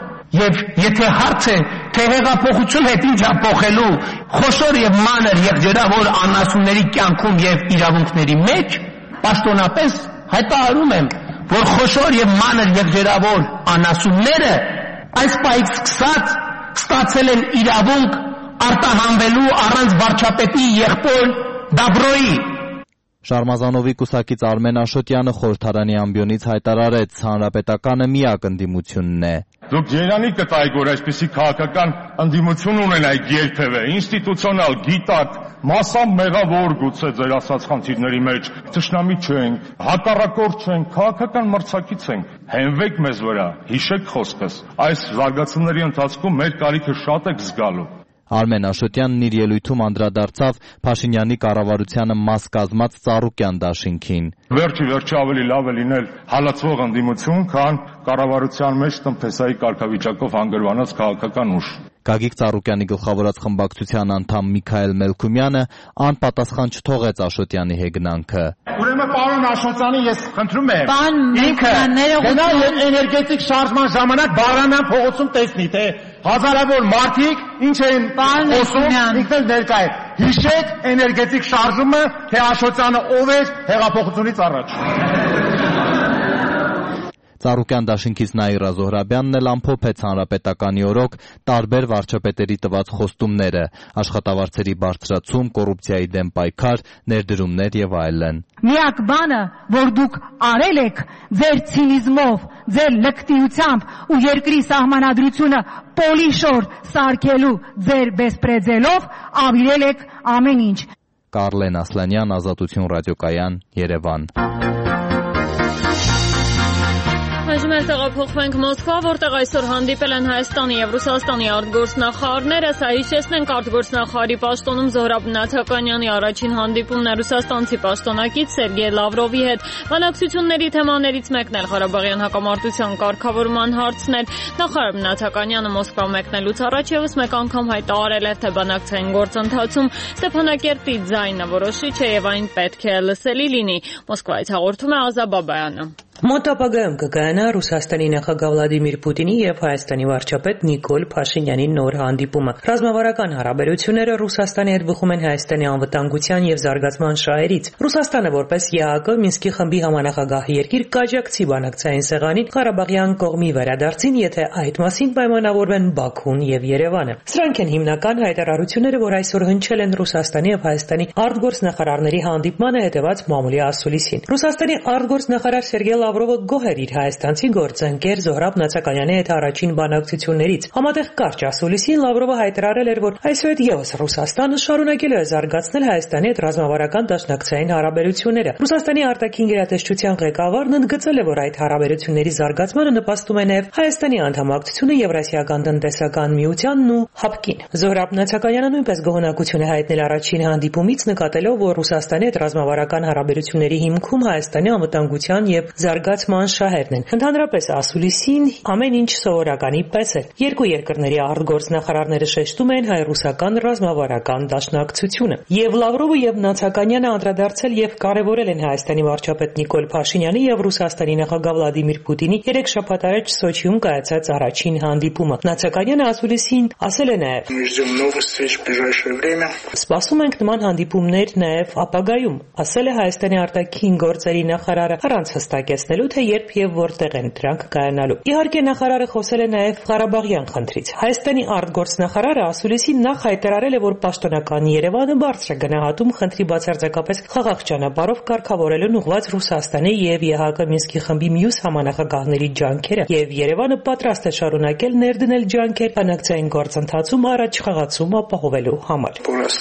Speaker 3: Եվ եթե հարց է, թե հեղափոխություն հետ ինչ փոխելու խոշոր եւ մանր եղջերավոր անասունների կյանքում եւ իրավունքների մեջ, պաշտոնապես հայտարարում եմ, որ խոշոր եւ մանր եղջերավոր անասունները այս պահից սկսած ստացել են իրավունք արտահանվելու առանց վարչապետի եղբոր Դաբրոյի։
Speaker 11: Շարմազանովի կուսակից Արմեն Աշոտյանը խորհրդարանի ամբիոնից հայտարարեց, հանրապետականը միակ ընդդիմությունն է։
Speaker 9: Դուք երանի կտայիք, որ այսպիսի քաղաքական ընդդիմություն ունենայիք երբևէ, ինստիտուցիոնալ, գիտակ, մասամբ մեղավոր գուցե ձեր ասած խնդիրների մեջ, թշնամի չենք, հակառակորդ չենք, քաղաքական մրցակից ենք, հենվեք մեզ վրա, հիշեք խոսքս, այս զարգացումների ընթացքում մեր կարիքը շատ եք զգալու։
Speaker 11: Արմեն Աշոտյանն իր ելույթում անդրադարձավ Փաշինյանի կառավարությանը մաս կազմած Ծառուկյան դաշինքին։
Speaker 9: Վերջի ավելի լավ է լինել հալածվող ընդդիմություն, քան կառավարության մեջ տնտեսայի կարգավիճակով հանգրվանած քաղաքական ուժ։
Speaker 11: Գագիկ Ծառուկյանի գլխավորած խմբակցության անդամ Միքայել Մելքումյանը անպատասխան չթողեց Աշոտյանի հեգնանքը։
Speaker 12: Ուրեմն պարոն Աշոտյանի, ես խնդրում եմ,
Speaker 1: Պարոն
Speaker 12: Մելքումյանը գնա էներգետիկ շարժման ժամանակ Բաղրամյան փողոցում տեսնի, թե հազարավոր մարդիկ ինչ են խոսում, ինքն էլ ներկա է։ Հիշեք էներգետիկ շարժումը, թե Աշոտյանը ով էր հեղափոխությունից առաջ։
Speaker 11: Ծառուկյան դաշինքից Նաիրա Զոհրաբյանն էլ ամփոփեց հանրապետականի օրոք տարբեր վարչապետերի տված խոստումները, աշխատավարձերի բարձրացում, կոռուպցիայի դեմ պայքար, ներդրումներ եւ այլն։
Speaker 13: Միակ բանը, որ դուք արել եք ձեր ցինիզմով, ձեր լկտիությամբ ու երկրի սահմանադրությունը պոլիշոր սարքելու ձեր բեսպրեդելով ավիրել եք ամեն ինչ։
Speaker 11: Կարլեն Ասլանյան, Ազատություն ռադիոկայան, Երևան։
Speaker 1: Այժմ էլ տեղափոխվենք Մոսկվա, որտեղ այսօր հանդիպել են Հայաստանի եւ Ռուսաստանի արտգործնախարարները։ Սա հիշեցնենք արտգործնախարարի պաշտոնում Զոհրաբ Նաթականյանի առաջին հանդիպումն է ռուսաստանցի պաշտոնակից Սերգեյ Լավրովի հետ։ Բանակցությունների թեմաներից մեկն էլ Ղարաբաղյան հակամարտության կարգավորման հարցն էր։ Նախարար Նաթականյանը Մոսկվա մեկնելուց առաջ եւս մեկ անգամ հայտարարել էր, թե բանակցային գործընթացում Ստեփանակերտի ձայնը որոշիչ է եւ այն պետք է լսելի լինի։ Մոսկվայից հաղորդում է Ազա Բաբայանը։
Speaker 14: Մոտ ապագայում կկայանա Ռուսաստանի նախագահ Վլադիմիր Պուտինի եւ Հայաստանի վարչապետ Նիկոլ Փաշինյանի նոր հանդիպումը։ Ռազմավարական հարաբերությունները Ռուսաստանի հետ բխում են Հայաստանի անվտանգության եւ զարգացման շահերից։ Ռուսաստանը որպես ԵԱԿ Մինսկի խմբի համանախագահ երկիր կաջակցի բանակցային սեղանին Ղարաբաղյան կողմի վերադարձին, եթե այդ մասին պայմանավորվեն Բաքուն եւ Երևանը։ Սրանք են հիմնական հայտարարությունները, որ այսօր հնչել են Ռուսաստանի եւ Հայաստանի արտգործնախարարների հանդիպմանը հետեւած մամուլի ասուլիսին։ Ռուսաստանի արտգործնախարար Սերգեյ Լավրովը գոհ էր իր հայաստանցի գործընկեր Զոհրաբ Նացականյանի հետ առաջին բանակցություններից։ Համատեղ կարճ ասուլիսին Լավրովը հայտարարել էր, որ այսուհետ ևս Ռուսաստանը շարունակելու է զարգացնել Հայաստանի հետ ռազմավարական դաշնակցային հարաբերությունները։ Ռուսաստանի արտաքին գերատեսչության ղեկավարն ընդգծել է, որ այդ հարաբերությունների զարգացմանը նպաստում է նաև Հայաստանի անդամակցությունը Եվրասիական տնտեսական միությանն ու ՀԱՊԿ-ին։ Զոհրաբ Նացականյանը նույնպես գոհունակություն է հայտնել առաջին հանդիպումից, նկատելով, որ Ռուսաստանի հետ ռազմավարական հարաբերությունների հիմքում Հայաստանի անվտանգության եւ զարգացման շահերն են։ Ընդհանրապես ասուլիսին ամեն ինչ սովորականի պես էր։ Երկու երկրների արտգործնախարարները շեշտում են հայ-ռուսական ռազմավարական դաշնակցությունը։ Եվ Լավրովը եւ Նացականյանը անդրադարձել եւ կարեւորել են Հայաստանի վարչապետ Նիկոլ Փաշինյանի եւ Ռուսաստանի նախագահ Վլադիմիր Պուտինի 3 շաբաթ առաջ Սոչիում կայացած առաջին հանդիպումը։ Նացականյանը ասուլիսին ասել է նաեւ. «Սպասում ենք նման հանդիպումներ նաեւ ապագայում», ասել է Հայաստանի արտաքին գործերի նախարարը, առանց հստակեցնելու, թե երբ եւ որտեղ են դրանք կայանալու։ Իհարկե նախարարը խոսել է նաեւ Ղարաբաղյան խնդրից։ Հայաստանի արտգործնախարարը ասուլիսին նախ հայտարարել է, որ պաշտոնական Երևանը բարձր է գնահատում խնդրի բացարձակապես խաղաղ ճանապարհով կարգավորելուն ուղղված Ռուսաստանի եւ ԵՀԿ Մինսկի խմբի մյուս համանախագահների ջանքերը, եւ Երևանը պատրաստ է շարունակել ներդնել ջանքեր բանակցային գործընթացում առաջխաղացում ապահովելու համար։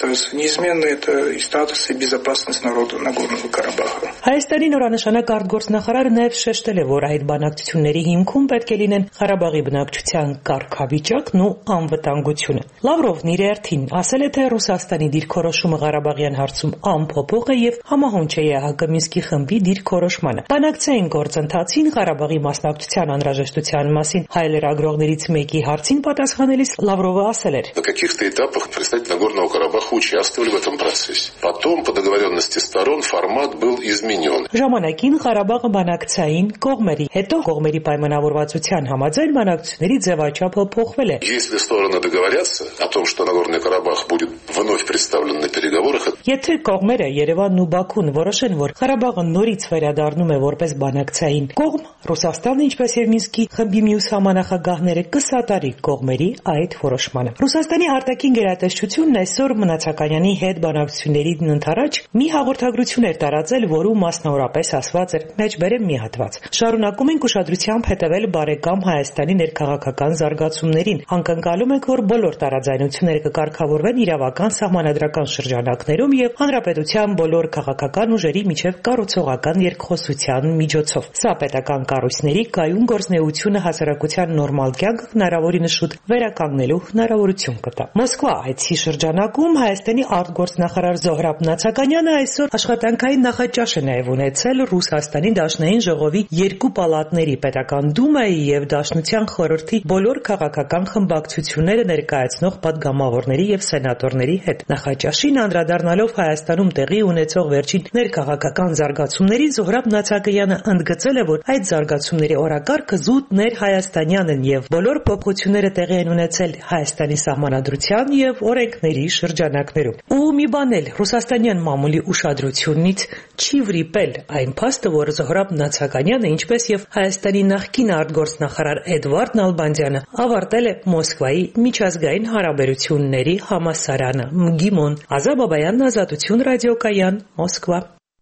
Speaker 14: Հայաստանի նորանշանակ արտգործնախարարը նաեւ շեշտել է, որ այդ բանակցությունների հիմքում պետք է լինեն Ղարաբաղի բնակչության կարգավիճակն ու անվտանգությունը։ Լավրովն իր երթին ասել է, թե Ռուսաստանի դիրքորոշումը Ղարաբաղյան հարցում անփոփոխ է եւ համահունչ է ԵՀԿ Մինսկի խմբի դիրքորոշմանը։ Բանակցային գործընթացին Ղարաբաղի մասնակցության անհրաժեշտության մասին հայ լրագրողներից մեկի հարցին պատասխանելիս Լավրովը ասել էր.
Speaker 15: На каких-то этапах представители Нагорного Карабаха участвовали в этом процессе. Потом, по договоренности сторон, формат был изменен.
Speaker 14: Ժամանակին Ղարաբաղը բանակցային կողմերի, հետո կողմերի պայմանավորվածության համաձայն բանակցությունների ձևաչափը փոխվել է։
Speaker 15: Если стороны договорятся о том, что Нагорный Карабах будет вновь представлен на переговорах.
Speaker 14: Եթե կողմերը Երևանն ու Բաքուն որոշեն, որ Ղարաբաղը նորից վերադառնում է որպես բանակցային կողմ, Ռուսաստանը, ինչպես եւ Մինսկի խմբի մյուս համանախագահները կսատարի կողմերի այդ որոշմանը։ Ռուսաստանի արտաքին գերատեսչությունն այսօր Նացականյանի հետ բանակցություններին ընթരാճ մի հաղորդագրություն էր տարածել, որում մասնավորապես ասված էր. «Մեջբերեմ մի հատված. Շարունակում ենք ուշադրությամբ հետևել բարեկամ Հայաստանի ներքաղաքական զարգացումներին։ Անկնկալում ենք, որ բոլոր տարաձայնությունները կկարգավորվեն իրավական սահմանադրական շրջանակներում եւ հանրապետության բոլոր քաղաքական ուժերի միջև կառուցողական երկխոսության միջոցով։ Սա պետական կառույցների կայուն գործունեությունը հասարակության նորմալ կյանքը հնարավորինս շուտ վերականգնելու հնարավորություն կտա»։ Մոսկվա այցի շրջանակում Հայաստանի արտգործնախարար Զոհրաբ Նացականյանը այսօր աշխատանքային նախաճաշ է նաեւ ունեցել Ռուսաստանի Դաշնային ժողովի երկու պալատների Պետական Դումայի եւ Դաշնության խորհրդի բոլոր քաղաքական խմբակցությունները ներկայացնող падգամավորների եւ սենատորների հետ։ Նախաճաշին անդրադառնալով Հայաստանում տեղի ունեցող վերջին ներքաղաքական զարգացումներին Զոհրաբ Նացականյանը ընդգծել է, որ այդ զարգացումների օրակարգը զուտ ներհայաստանյան են եւ բոլոր փոփոխությունները տեղի են ունեցել Հայաստանի սահմանադրության եւ օրենքների շրջանակներում։ Ու մի բան էլ ռուսաստանյան մամուլի ուշադրությունից չի վրիպել այն փաստը, որ Զոհրաբ Նացականյանը, ինչպես եւ Հայաստանի նախկին արտգործնախարար Էդվարդ Նալբանդյանը ավարտել է Մոսկվայի միջազգային հարաբերությունների համալսարանը ՄԳԻՄՈ-ն։ Ազա Բաբայան, Ազատություն ռադիոկայան, Մոսկվա։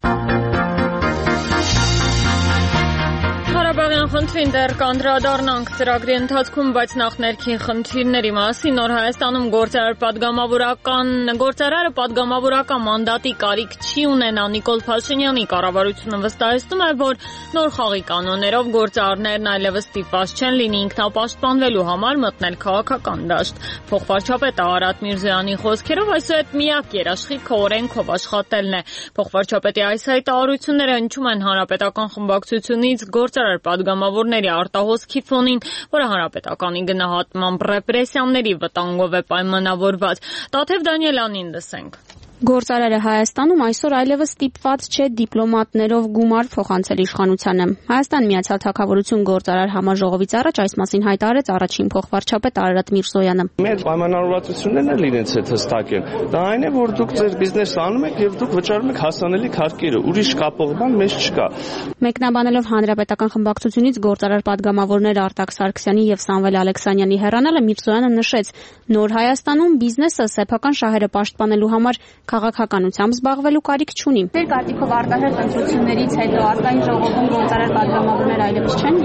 Speaker 1: Ղարաբաղյան խնդրին դեռ կանդրադառնանք ծրագրի ընթացքում, բայց նախ ներքին խնդիրների մասին։ Նոր Հայաստանում գործարարը падգամավորական մանդատի կարիք չի ունենա։ Նիկոլ Փաշինյանի կառավարությունը վստահեցնում է, որ նոր խաղի կանոններով գործարարներն այլևս ստիպված չեն լինի ինքնապաշտպանվելու համար մտնել քաղաքական դաշտ։ Փոխվարչապետ Արարատ Միրզոյանի խոսքերով այսուհետ միակ երաշխիքը օրենքով աշխատելն է։ Փոխվարչապետի այս հայտարարությունները հնչում են հանրապետական խմբակցությունից գործարար падգամավորների արտահոսքի ֆոնին, որը հանրապետականի գնահատմամբ ռեպրեսիաների վտանգով է պայմանավորված։ Տաթև Դանիելյանին լսենք։
Speaker 5: Գործարարը Հայաստանում այսօր այլևս ստիպված չէ դիպլոմատներով գումար փոխանցել իշխանությանը։ Հայաստան Միացյալ Թագավորություն գործարար համաժողովից առաջ այս մասին հայտարարեց առաջին փոխվարչապետ Արարատ Միրզոյանը։
Speaker 16: Մեր պայմանավորվածություններն էլ իրենց հետ հստակ են։ Դա այն է, որ դուք ձեր բիզնեսը անում եք եւ դուք վճարում եք հասանելի քարկերը, ուրիշ կապող բան մեզ չկա։
Speaker 5: Մեկնաբանելով հանրապետական խմբակցությունից գործարար падգամավորներ Արտակ Սարգսյանի եւ Սամվել Ալեքսանյանի հեռանալը, Միրզոյանը նշեց. «Նոր Հայաստանում բիզնեսը սեփական շահերը պաշտպանելու համար քաղաքականությամբ զբաղվելու կարիք չունի։
Speaker 17: Ձեր կարծիքով արտահերթ ընտրություններից հետո ազգային ժողովում գործարար պատգամավորներ այլևս չեն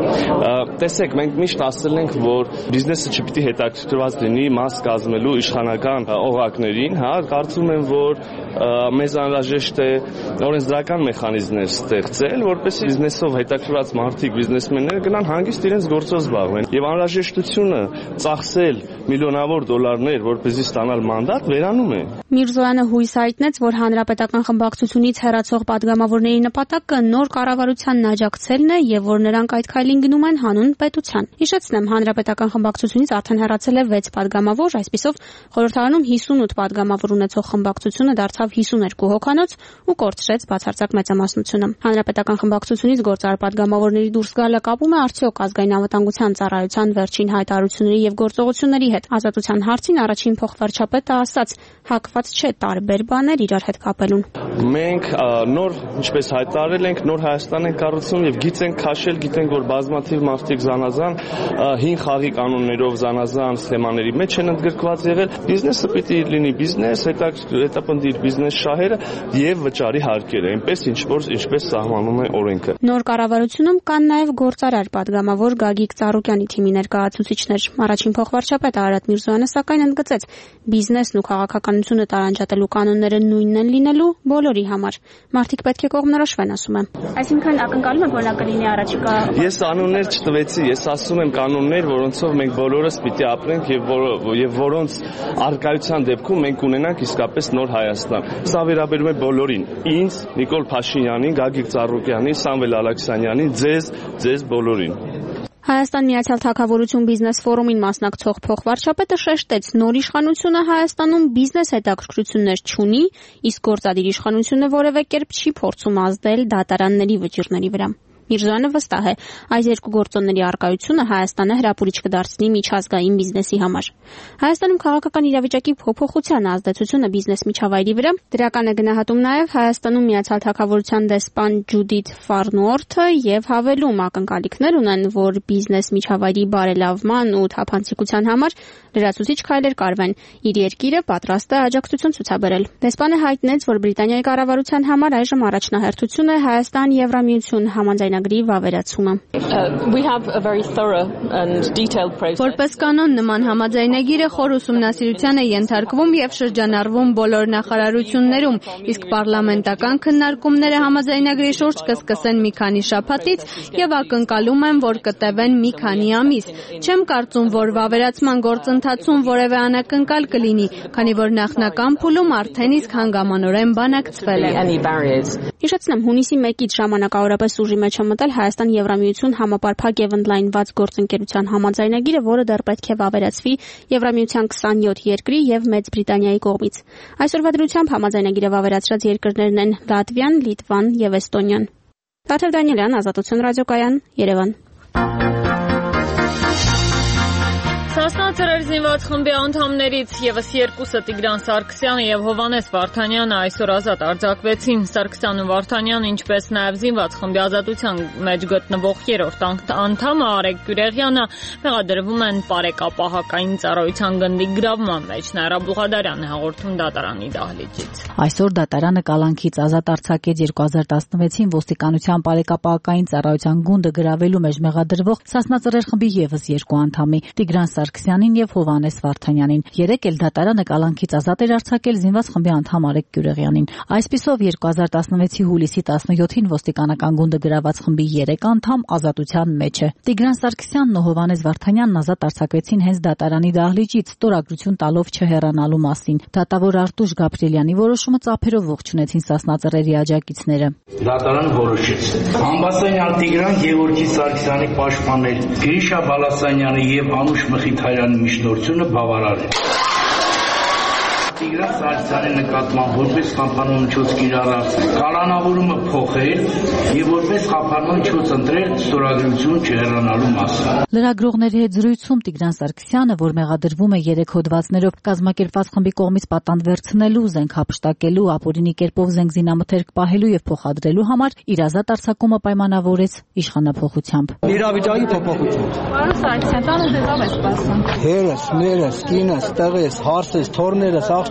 Speaker 17: լինի։
Speaker 16: Տեսեք, մենք միշտ ասել ենք, որ բիզնեսը չպիտի հետաքրքրված լինի մաս կազմելու իշխանական օղակներին, հա, կարծում եմ, որ մեզ անհրաժեշտ է օրենսդրական մեխանիզմներ ստեղծել, որպեսզի բիզնեսով հետաքրքրված մարդիկ, բիզնեսմենները գնան հանգիստ իրենց գործով զբաղվեն։ Եվ անհրաժեշտությունը ծախսել միլիոնավոր դոլարներ, որպեսզի ստանալ մանդատ, վերանում է։
Speaker 5: Միրզոյանը հույս հայտնեց, որ հանրապետական խմբակցությունից հեռացող պատգամավորների նպատակը նոր կառավարությանն աջակցելն է եւ որ նրանք այդ քայլին գնում են հանուն պետության։ Հիշեցնեմ, հանրապետական խմբակցությունից արդեն հեռացել է 6 պատգամավոր, այսպիսով խորհրդարանում 58 պատգամավոր ունեցող խմբակցությունը դարձավ 52 հոգանոց ու կորցրեց բացարձակ մեծամասնությունը։ Հանրապետական խմբակցությունից գործարար պատգամավորների դուրս գալը կապում է արդյոք ազգային անվտանգության ծառայության վերջին հայտարարությունների եւ գործողությունների հետ։ Ազատության հարցին առաջին փոխվարչապետը ասաց, հակված չէ տարբեր բաներ իրար հետ կապելուն։
Speaker 16: Մենք նոր, ինչպես հայտարարել ենք, նոր Հայաստան ենք կառուցում եւ գիտենք քաշել, գիտենք, որ բազմաթիվ մարդիկ զանազան հին խաղի կանոններով զանազան սխեմաների մեջ են ընդգրկված եղել։ Բիզնեսը պիտի լինի բիզնես, հետապնդիր բիզնես շահերը եւ վճարի հարկերը, այնպես ինչպես սահմանում է օրենքը։
Speaker 5: Նոր կառավարությունում կան նաեւ գործարար պատգամավոր Գագիկ Ծառուկյանի թիմի ներկայացուցիչներ։ Առաջին փոխվարչապետ Արարատ Միրզոյանը սակայն ընդգծեց, բիզնեսն ու քաղաքականությունը տարանջատելու կանոնները նույնն են լինելու բոլորի համար։ Մարդիկ պետք է կողմնորոշվեն, ասում է։
Speaker 17: Այսինքն ակնկալում եք, որ նա կլինի առաջիկա։
Speaker 16: Ես անուններ չտվեցի, ես ասում եմ կանոններ, որոնցով մենք բոլորս պիտի ապրենք եւ որոնց արկայության դեպքում մենք ունենանք իսկապես նոր Հայաստան։ Սա վերաբերում է բոլորին։ Ինձ, Նիկոլ Փաշինյանին, Գագիկ Ծառուկյանին, Սամվել Ալեքսանյանին, ձեզ բոլորին։
Speaker 5: Հայաստան Միացյալ Թագավորություն բիզնես ֆորումին մասնակցող փոխվարչապետը շեշտեց, նոր իշխանությունը Հայաստանում բիզնես հետաքրքրություններ չունի, իսկ գործադիր իշխանությունը որևէ կերպ չի փորձում ազդել դատարանների վճիռների վրա։ Միրզոյանը վստահ է, այս երկու գործոնների առկայությունը Հայաստանը հրապուրիչ կդարձնի միջազգային բիզնեսի համար։ Հայաստանում քաղաքական իրավիճակի փոփոխության ազդեցությունը բիզնես միջավայրի վրա դրական է գնահատում նաև Հայաստանում Միացյալ Թագավորության դեսպան Ջուդիթ Ֆարնուորթը եւ հավելում ակնկալիքներ ունեն, որ բիզնես միջավայրի բարելավման ու թափանցիկության համար լրացուցիչ քայլեր կարվեն։ Իր երկիրը պատրաստ է աջակցություն ցուցաբերել։ Դեսպանը հայտնեց, որ Բրիտանիայի կառավարության համար այժմ առաջնահերթություն է Հայաստան-Եվրամիություն համաձայնագրի վավերացումը։ Որպես կանոն նման համաձայնագիրը խոր ուսումնասիրության է ենթարկվում եւ շրջանառվում բոլոր նախարարություններում, իսկ պարլամենտական քննարկումները համաձայնագրի շուրջ կսկսեն մի քանի շաբաթից եւ ակնկալում եմ, որ կտևեն մի քանի ամիս։ Չեմ կարծում, որ վավերացման գործընթացում որևէ անակնկալ կլինի, քանի որ նախնական փուլում արդեն իսկ հանգամանորեն բանակցվել է։ Հիշեցնեմ, հունիսի 1-ից ժամանակավորապես ուժի մեջ է մտել Հայաստան-Եվրամիություն համապարփակ եւ ընդլայնված գործընկերության համաձայնագիրը, որը դեռ պետք է վավերացվի Եվրամիության 27 երկրի եւ Մեծ Բրիտանիայի կողմից։ Այսօրվա դրությամբ համաձայնագիրը վավերացրած երկրներն են Լատվիան, Լիտվան եւ Էստոնիան։ Տաթև Դանիելյան, Ազատություն ռադիոկայան, Երևան։
Speaker 1: Սասնա ծրեր զինված խմբի անդամներից եւս երկուսը Տիգրան Սարգսյանը եւ Հովհաննես Վարդանյանը այսօր ազատ արձակվեցին։ Սարգսյանն ու Վարդանյանը, ինչպես նաեւ զինված խմբի ազատության մեջ գտնվող երրորդ անդամը Արեգ Գյուրեղյանը մեղադրվում են պարեկապահակային ծառայության գնդի գրավման մեջ։ Նաիրա Բուղադարյանն է հաղորդում դատարանի դահլիճից։
Speaker 18: Այսօր դատարանը կալանքից ազատ արձակեց 2016-ին ոստիկանության պարեկապահակային ծառայության գունդը գրավելու մեջ մեղադրվող Սասնա ծրեր խմբի եւս երկու անդամի Տիգրան Սարգսյանին եւ Հովհաննես Վարդանյանին։ Երեկ էլ դատարանը կալանքից ազատ էր արձակել զինված խմբի անդամ Արեգ Գյուրեղյանին։ Այսպիսով 2016-ի հուլիսի 17-ին ոստիկանական գունդը գրաված խմբի 3 անդամ ազատության մեջ է։ Տիգրան Սարգսյանն ու Հովհաննես Վարդանյանն ազատ արձակվեցին հենց դատարանի դահլիճից ստորագրություն տալով չհեռանալու մասին։ Դատավոր Արտուշ Գաբրիելյանի որոշումը ծափերով ողջունեցին Սասնա ծռերի աջակիցները։
Speaker 19: Դատարանը որոշեց Համբասանյան Տիգրան Գևորգի Սարգսյանի պաշտպանել Գրիշա Բալասանյանի եւ Անուշ Մխիթարյանի միջնորդությունը բավարար է։ Տիգրան Սարգսյանի նկատմամբ որպես խափանման միջոց կիրառած կանոնավորումը փոխել եւ որպես խափանման միջոց ընտրել ստորագրություն չհեռանալու մասին։
Speaker 18: Լրագրողների հետ զրույցում Տիգրան Սարգսյանը, որ մեղադրվում է 3 հոդվածներով կազմակերպված խմբի կողմից պատանդ վերցնելու, զենք հափշտակելու, ապօրինի կերպով զենք զինամթերք պահելու եւ փոխադրելու համար իր ազատ արձակումը պայմանավորեց իշխանափոխությամբ։
Speaker 20: Իրավիճակի փոփոխություն։
Speaker 21: Պարոն Սարգսյան, տանը դեռ է սպասում։
Speaker 20: Հերս, մերս, կինս, տղես, հարսես, թորներս,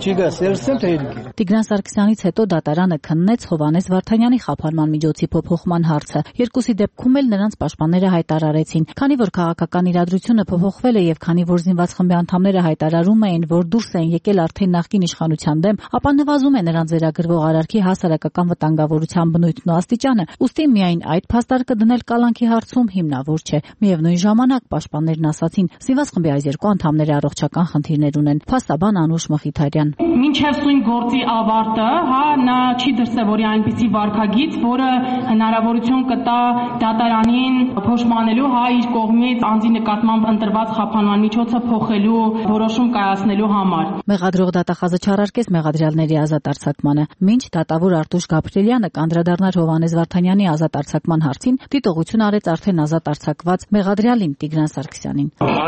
Speaker 18: Տիգրան Սարգսյանից հետո դատարանը քննեց Հովհաննես Վարդանյանի խափանման միջոցի փոփոխման հարցը։ Երկուսի դեպքում էլ նրանց պաշտպանները հայտարարեցին, քանի որ քաղաքական իրադրությունը փոփոխվել է եւ քանի որ զինված խմբի անդամները հայտարարում էին, որ դուրս են եկել արդեն նախկին իշխանության դեմ, ապա նվազում է նրանց վերագրվող արարքի հասարակական վտանգավորության բնույթն ու աստիճանը, ուստի միայն այդ փաստարկը դնել կալանքի հարցում հիմնավոր չէ։ Միևնույն ժամանակ պաշտպաններն ասացին, զինված խմբի այս երկու անդամները առողջական խնդիրներ ունեն։ Փաստաբան Անուշ Մխիթարյան.
Speaker 20: Մինչև սույն գործի ավարտը, նա չի դրսևորի այնպիսի վարքագիծ, որը հնարավորություն կտա դատարանին փոշմանելու իր կողմից անձի նկատմամբ ընտրված խափանման միջոցը փոխելու որոշում կայացնելու համար։
Speaker 18: Մեղադրող դատախազը չառարկեց մեղադրյալների ազատ արձակմանը։ Մինչ դատավոր Արտուշ Գաբրիելյանը կանդրադառնար Հովհաննես Վարդանյանի ազատ արձակման հարցին, դիտողություն արեց արդեն ազատ արձակված մեղադրյալին Տիգրան Սարգսյանին։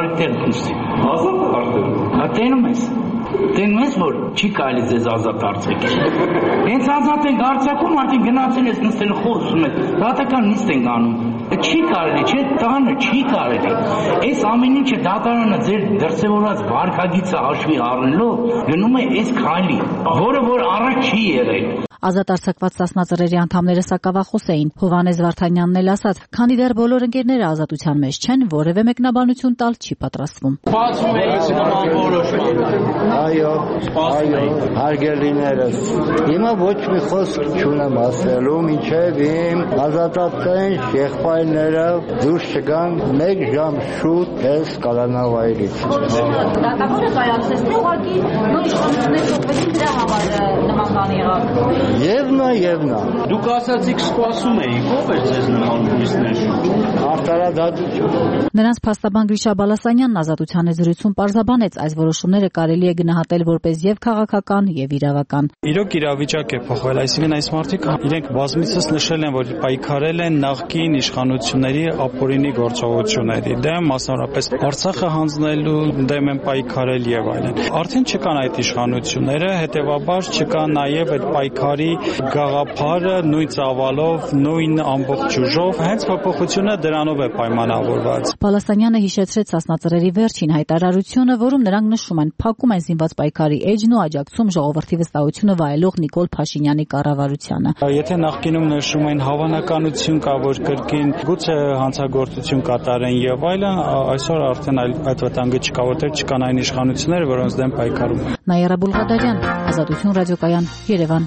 Speaker 19: Տենում ես, որ չի կարելի ձեզ ազատ արձակել։ Հենց ազատ ենք արձակում, արդեն գնացել ես նստել խոսում եք, դատական նիստ ենք անում։ Չի կարելի, չէ, տանը չի կարելի։ Այս ամեն ինչը դատարանը ձեր դրսևորված վարքագիծը հաշվի առնելով գնում է այս քայլի, որը որ առաջ չի եղել։
Speaker 18: Ազատ արձակված Սասնածռերի անդամները սակավախոս էին։ Հովհաննես Վարդանյանն էլ ասաց, քանի դեռ բոլոր ընկերները ազատության մեջ չեն, որևէ մեկնաբանություն տալ չի պատրաստվում։
Speaker 19: Սպասում եք նման որոշման։
Speaker 21: Այո, հարգելիներս, հիմա ոչ մի խոսք չունեմ ասելու, մինչև իմ ազատատեն եղբայրները դուրս չգան 1 ժամ շուտ այս կալանավայրից։
Speaker 17: Դատավորը կայացրեց, թե ուղղակի նոր իշխանություններ կողմից դրա համար նման բան եղավ։
Speaker 21: Եվնա։
Speaker 19: Դուք ասացիք սպասում էիք, ով էր ձեզ նման լույսներ շուտ։
Speaker 21: Արտարադատություն։
Speaker 18: Նրանց փաստաբան Գրիշա Բալասանյանն ազատության զրույցում պարզաբանեց, այս որոշումները կարելի է գնահատել որպես եւ քաղաքական եւ իրավական։
Speaker 22: Իրոք իրավիճակ է փոխվել, այսինքն այս մարդիկ իրենք բազմիցս նշել են, որ պայքարել են նախկին իշխանությունների ապօրինի գործողությունների դեմ, մասնավորապես Արցախը հանձնելու դեմ են պայքարել եւ այլն։ Արդեն չկան այդ իշխանությունները, հետեւաբար չկա նաեւ այդ պայքարի գաղափարը նույն ծավալով, նույն ամբողջ ուժով, հենց փոփոխությունը դրանով է պայմանավորված։
Speaker 18: Բալասանյանը հիշեցրեց Սասնածռերի վերջին հայտարարությունը, որում նրանք նշում են, փակում են զինված պայքարի էջն ու աջակցում ժողովրդի վստահությունը վայելող Նիկոլ Փաշինյանի կառավարությանը։
Speaker 22: Եթե նախկինում նշում են հավանականություն կա, որ կրկին գուցե հանցագործություն կատարեն եւ այլն, այսօր արդեն այդ վտանգը չկա, որտեղ չկան այն իշխանությունները, որոնց դեմ պայքարում են։
Speaker 18: Նաիրա Բուլղադարյան, Ազատություն ռադիոկայան, Երևան։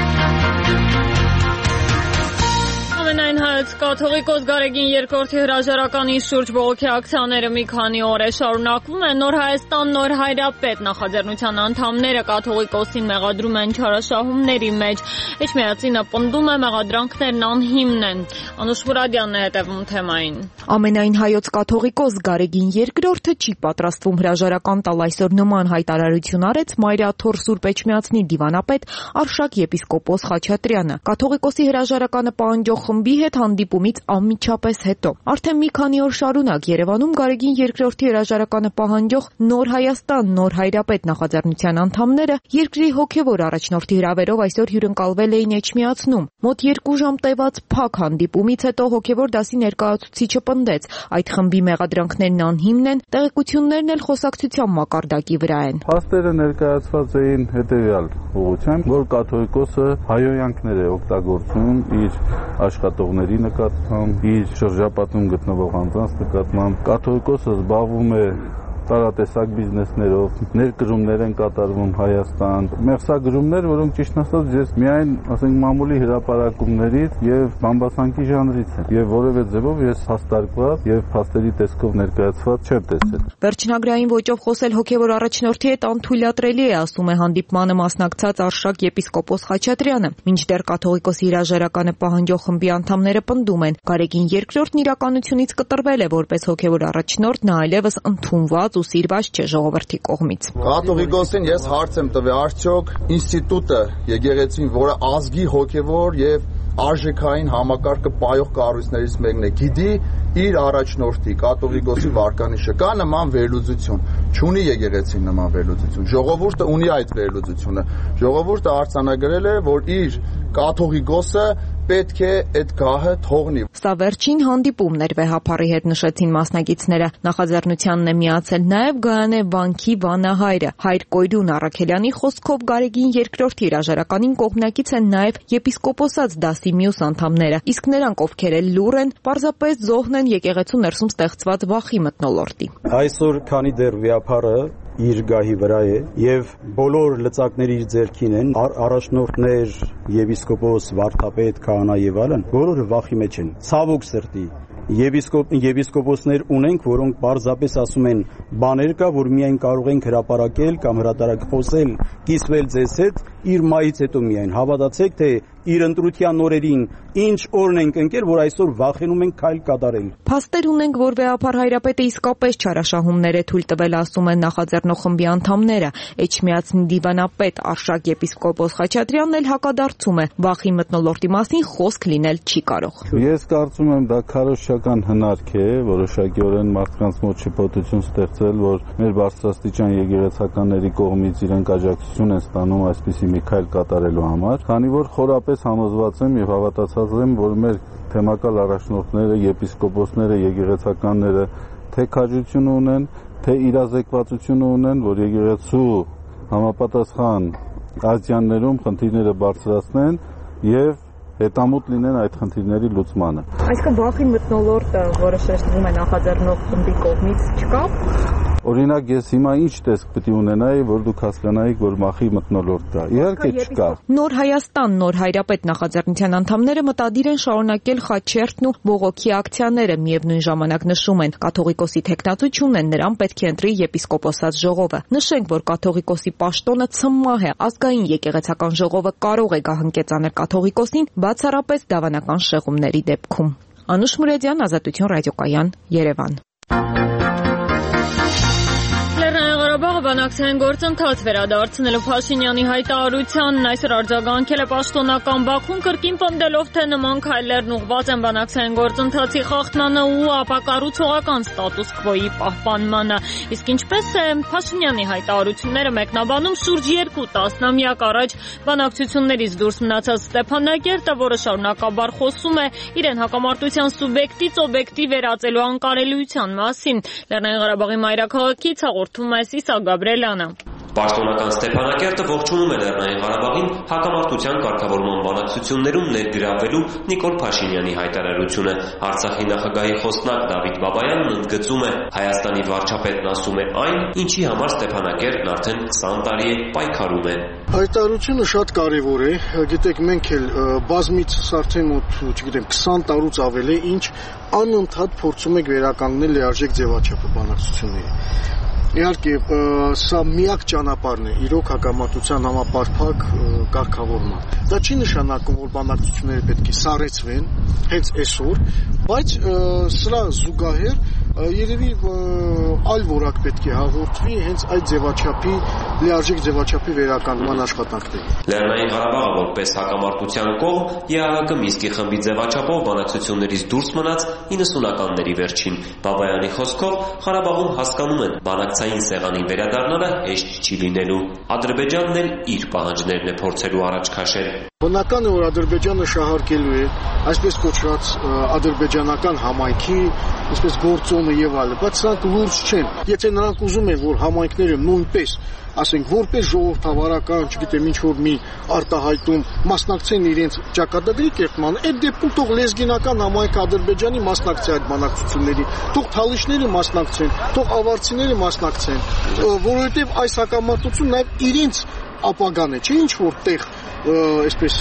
Speaker 1: Ամենայն հայոց կաթողիկոս Գարեգին II-ի հրաժարականի շուրջ բողոքի ակցիաները մի քանի օր է շարունակվում են։ Նոր Հայաստան, Նոր Հայրապետ նախաձեռնության անդամները կաթողիկոսին մեղադրում են չարաշահումների մեջ։ Էջմիածինը պնդում է մեղադրանքներն անհիմն են։ Անուշ Մուրադյանն է հետևում թեմային։
Speaker 23: Ամենայն հայոց կաթողիկոս Գարեգին II-ը չի պատրաստվում հրաժարական տալ, այսօր նման հայտարարություն արեց Մայրաթոր Սուրբ Էջմիածնի դիվանապետ Արշակ եպիսկոպոս Խաչատրյանը։ Կաթողիկոսի հրաժարականը պահանջող խմբի հետ հանդիպումից անմիջապես հետո։ Արդեն մի քանի օր շարունակ Երևանում Գարեգին II-ի հրաժարականը պահանջող Նոր Հայաստան, Նոր Հայրապետ նախաձեռնության անդամները երկրի հոգևոր առաջնորդի հրավերով այսօր հյուրընկալվել էին Էջմիածնում։ Մոտ 2 ժամ տևած փակ հանդիպումից հետո հոգևոր դասի ներկայացուցիչը պնդեց, այդ խմբի մեղադրանքներն անհիմն են, տեղեկություններն էլ խոսակցության մակարդակի վրա են։
Speaker 24: Փաստերը ներկայացված էին հետևյալ ուղղությամբ, որ կաթողիկոսը հայոյանքներ է օգտագործում իր աշխատողների նկատմամբ, իր շրջապատում գտնվող անձանց նկատմամբ։ Կաթողիկոսը զբաղվում է տարատեսակ բիզնեսներով, ներկրումներ են կատարվում Հայաստան, մեղսագրումներ, որոնք ճիշտ ասած ես միայն, ասենք, մամուլի հրապարակումներից եւ բամբասանքի ժանրից են, եւ որևէ ձևով ես հաստարկված եւ փաստերի տեսքով ներկայացված չեմ տեսել։
Speaker 23: Վերջնագրային ոճով խոսել հոգեվոր առաջնորդի հետ անթույլատրելի է, ասում է հանդիպմանը մասնակցած Արշակ եպիսկոպոս Խաչատրյանը։ Մինչդեռ կաթողիկոսի հրաժարականը պահանջող խմբի անդամները պնդում են, Գարեգին II-ն իրականությունից կտրվել է որպես հոգեվոր առաջնորդ, նա այլևս ընդունված ու սիրված չէ ժողովրդի կողմից։
Speaker 25: Կաթողիկոսին ես հարց եմ տվել, արդյոք ինստիտուտը, եկեղեցին, որը ազգի հոգևոր եւ արժեքային համակարգը պայող կառույցներից մեկն է, գիտի իր առաջնորդի կաթողիկոսի վարկանիշը, կա նման վերլուծություն, չունի եկեղեցին նման վերլուծություն, ժողովուրդը ունի այդ վերլուծությունը, ժողովուրդը արձանագրել է, որ իր կաթողիկոսը պետք է այդ գահը թողնի։
Speaker 23: Սա վերջին հանդիպումն էր վեհապարի հետ, նշեցին մասնագետները։ Նախաձեռնությանն է միացել նաև Գայանե վանքի վանահայրը հայր Կոյրուն Առաքելյանի խոսքով Գարեգին II հրաժարականին կողմնակից են նաև եպիսկոպոսած դասի մյուս անդամները, իսկ նրանք ովքեր էլ լուռ են, պարզապես զոհն են եկեղեցու ներսում ստեղծված վախի մթնոլորտի։
Speaker 2: Այսօր քանի դեռ վեհապարը իր գահի վրա է եւ բոլոր լծակները իր ձեռքին են, առաջնորդներ, եպիսկոպոս, վարդապետ, քահանա եւ այլն, բոլորը վախի մեջ են։ Ցավոք սրտի եպիսկոպոսներ ունենք, որոնք պարզապես ասում են բաներ կա, որ միայն կարող ենք հրապարակել կամ հրատարակ խոսել, կիսվել ձեզ հետ իր մահից հետո միայն։ Հավատացեք, թե իր ընտրության օրերին ինչ օրն ենք ընկել, որ այսօր վախենում ենք քայլ կատարել։
Speaker 23: Փաստեր ունենք, որ վեհապար հայրապետը իսկապես չարաշահումներ է թույլ տվել, ասում են նախաձեռնող խմբի անդամները։ Էջմիածնի դիվանապետ Արշակ եպիսկոպոս Խաչատրյանն էլ հակադարձում է, վախի մթնոլորտի մասին խոսք լինել չի կարող։
Speaker 24: Ես կարծում եմ, դա քարոզչական հնարք է, որոշակիորեն մարդկանց մոտ շփոթություն ստեղծել, որ մեր բարձրաստիճան եկեղեցականների կողմից իրենք աջակցություն են ստանում այսպիսի մի քայլ կատարելու համար, քանի որ խորապես համոզված եմ եւ հավատացած եմ, որ մեր թեմակալ առաջնորդները, եպիսկոպոսները, եկեղեցականները թե քաջություն ունեն, թե իրազեկվածություն ունեն, որ եկեղեցու համապատասխան ազգաններում խնդիրները բարձրացնեն եւ հետամուտ լինեն այդ խնդիրների լուծմանը։
Speaker 23: Այսինքն վախի մթնոլորտը, որը շեշտվում է նախաձեռնող խմբի կողմից, չկա։
Speaker 24: Օրինակ ես հիմա ինչ տեսք պետք է ունենայի, որ դուք հասկանայիք, որ վախի մթնոլորտ կա։ Իհարկե չկա։
Speaker 23: Նոր Հայաստան, նոր հայրապետ նախաձեռնության անդամները մտադիր են շարունակել խաչերթն ու բողոքի ակցիաները, միևնույն ժամանակ նշում են, կաթողիկոսի թեկնածությունն են, նրան պետք է ընտրի եպիսկոպոսած ժողովը։ Նշենք, որ կաթողիկոսի պաշտոնը ցմահ է, ազգային եկեղեցական ժողովը կարող է գահընկեց անել կաթողիկոսին, բացառապես դավանական շեղումների դեպքում։ Անուշ Մուրեդյան, Ազատություն ռադիոկայան, Երևան։
Speaker 1: Ղարաբաղը բանակցային գործընթաց վերադարձնելու Փաշինյանի հայտարարությանն այսօր արձագանքել է պաշտոնական Բաքուն, կրկին պնդելով, թե նման քայլերն ուղղված են բանակցային գործընթացի խախտմանը ու ապակառուցողական ստատուս քվոյի պահպանմանը։ Իսկ ինչպես է Փաշինյանի հայտարարությունները մեկնաբանում շուրջ 2 տասնամյակ առաջ բանակցություններից դուրս մնացած Ստեփանակերտը, որը շարունակաբար խոսում է իրեն հակամարտության սուբյեկտից օբյեկտի վերածելու անկարելիության մասին։ Լեռնային Ղարաբաղի մայրաքաղաքից հաղորդում է Իսակ Գաբրելյանը։
Speaker 4: Պաշտոնական Ստեփանակերտը ողջունում է Լեռնային Ղարաբաղին հակամարտության կարգավորման բանակցություններում ներգրավելու Նիկոլ Փաշինյանի հայտարարությունը։ Արցախի նախագահի խոսնակ Դավիթ Բաբայանն ընդգծում է, Հայաստանի վարչապետն ասում է այն, ինչի համար Ստեփանակերտն արդեն 20 տարի է պայքարում է։
Speaker 6: Հայտարարությունը շատ կարևոր է, գիտեք, մենք էլ բազմիցս արդեն մոտ, չգիտեմ, 20 տարուց ավել է, ինչ անընդհատ փորձում ենք վերականգնել լիարժեք ձևաչափը բանակցությունների։ Իհարկե, սա միակ ճանապարհն է իրոք հակամարտության համապարփակ կարգավորման։ Դա չի նշանակում, որ բանակցությունները պետք է սառեցվեն հենց այսօր, բայց սրա զուգահեռ երևի այլ որակ պետք է հաղորդվի հենց այդ ձևաչափի լիարժեք ձևաչափի վերականգնման աշխատանքների։
Speaker 4: Լեռնային Ղարաբաղը որպես հակամարտության կողմ ԵԱՀԿ Մինսկի խմբի ձևաչափով բանակցություններից դուրս մնաց 90-ականների վերջին։ Բաբայանի խոսքով Ղարաբաղում հասկանում են բանակցային սեղանին վերադառնալը հեշտ չի լինելու։ Ադրբեջանն էլ իր պահանջներն է փորձելու առաջ քաշել։
Speaker 6: Բնական է, որ Ադրբեջանը շահարկելու է այսպես կոչված ադրբեջանական համայնքի, այսպես գործոնը եւ այլն, բայց սրանք լուրջ չեն։ Եթե նրանք ուզում են, որ համայնքները նույնպես, ասենք, որպես ժողովրդավարական, չգիտեմ, ինչ որ մի արտահայտում մասնակցեն իրենց ճակատագրի կերտմանը, այդ դեպքում թող լեզգինական համայնքը Ադրբեջանի մասնակցի այդ բանակցությունների, թող թալիշները մասնակցեն, թող ավարցիները մասնակցեն, որովհետեւ այս հակամարտությունն նաեւ իրենց ապագան է, չէ՞ ինչ որ տեղ այսպես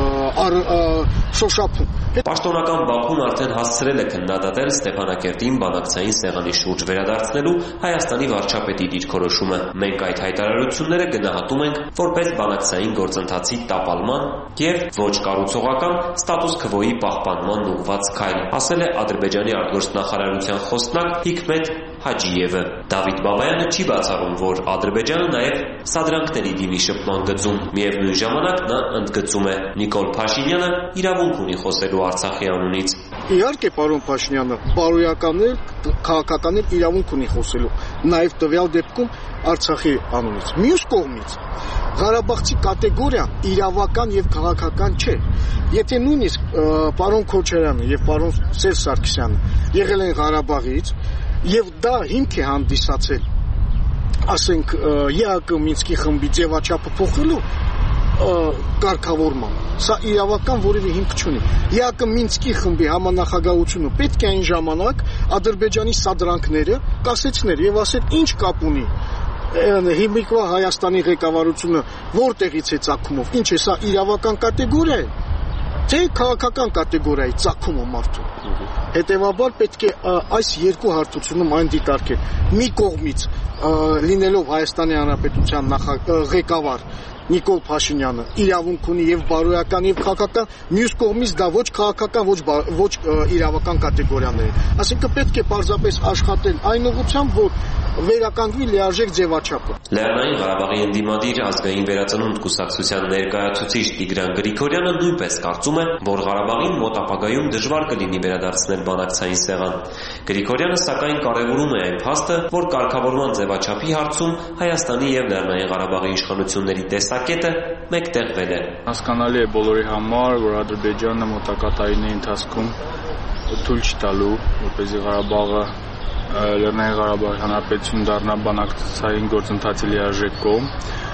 Speaker 6: շոշափում։
Speaker 4: Պաշտոնական Բաքուն արդեն հասցրել է քննադատել Ստեփանակերտին բանակցային սեղանի շուրջ վերադարձնելու Հայաստանի վարչապետի դիրքորոշումը։ Մենք այդ հայտարարությունները գնահատում ենք որպես բանակցային գործընթացի տապալման եւ ոչ կառուցողական ստատուս քվոյի պահպանման ուղղված քայլ, ասել է Ադրբեջանի արտգործնախարարության խոսնակ Հիկմետ Հաջիևը։ Դավիթ Բաբայանը չի բացառում, որ Ադրբեջանը նաև սադրանքների դիմի շփման գծում։ Միևնույն ժամանակ նա ընդգծում է, Նիկոլ Փաշինյանը իրավունք ունի խոսելու Արցախի անունից։
Speaker 6: Իհարկե, պարոն Փաշինյանը բարոյականներ, քաղաքականներ իրավունք ունի խոսելու, նաև տվյալ դեպքում Արցախի անունից։ Մյուս կողմից Ղարաբաղցի կատեգորիան իրավական եւ քաղաքական չէ։ Եթե նույնիսկ պարոն Քոչարյանը եւ պարոն Սերժ Սարգսյանը եղել են Ղարաբաղից եւ դա հիմք է հանդիսացել, ասենք, ԵԱԿ Մինսկի խմբի ձևաչափը փոխելու կարգավորման, սա իրավական որևէ հիմք չունի։ ԵԱԿ Մինսկի խմբի համանախագահությունը պետք է այն ժամանակ Ադրբեջանի սադրանքները կասեցներ եւ ասել ինչ կապ ունի հիմիկվա Հայաստանի ղեկավարությունը որտեղից է ծագումով, ինչ է սա իրավական կատեգորիա է, թե քաղաքական կատեգորիայի ծագումը մարդու։ Հետևաբար պետք է այս երկու հարթությունում այն դիտարկել։ Մի կողմից լինելով Հայաստանի Հանրապետության ղեկավար Նիկոլ Փաշինյանը իրավունք ունի եւ բարոյական եւ քաղաքական, մյուս կողմից դա ոչ քաղաքական, ոչ իրավական կատեգորիաներ են։ Այսինքն պետք է պարզապես աշխատել այն ուղղությամբ, որ վերականգնվի լիարժեք ձևաչափը։
Speaker 4: Լեռնային Ղարաբաղի ընդդիմադիր ազգային վերածնունդ կուսակցության ներկայացուցիչ Տիգրան Գրիգորյանը նույնպես կարծում է, որ Ղարաբաղին մոտ ապագայում դժվար կլինի վերադարձնել բանակցային սեղան։ Գրիգորյանը սակայն կարևորում է այն փաստը, որ կարգավորման ձևաչափի հարցում Հայաստանի եւ Լեռնային Ղարաբաղի իշխանությունների տեսակետը մեկտեղվել է։
Speaker 3: Հասկանալի է բոլորի համար, որ Ադրբեջանը մոտակա տարիների ընթացքում թույլ չի տալու, որպեսզի Ղարաբաղը Լեռնային Ղարաբաղի Հանրապետություն դառնա բանակցային գործընթացի լիարժեք կողմ։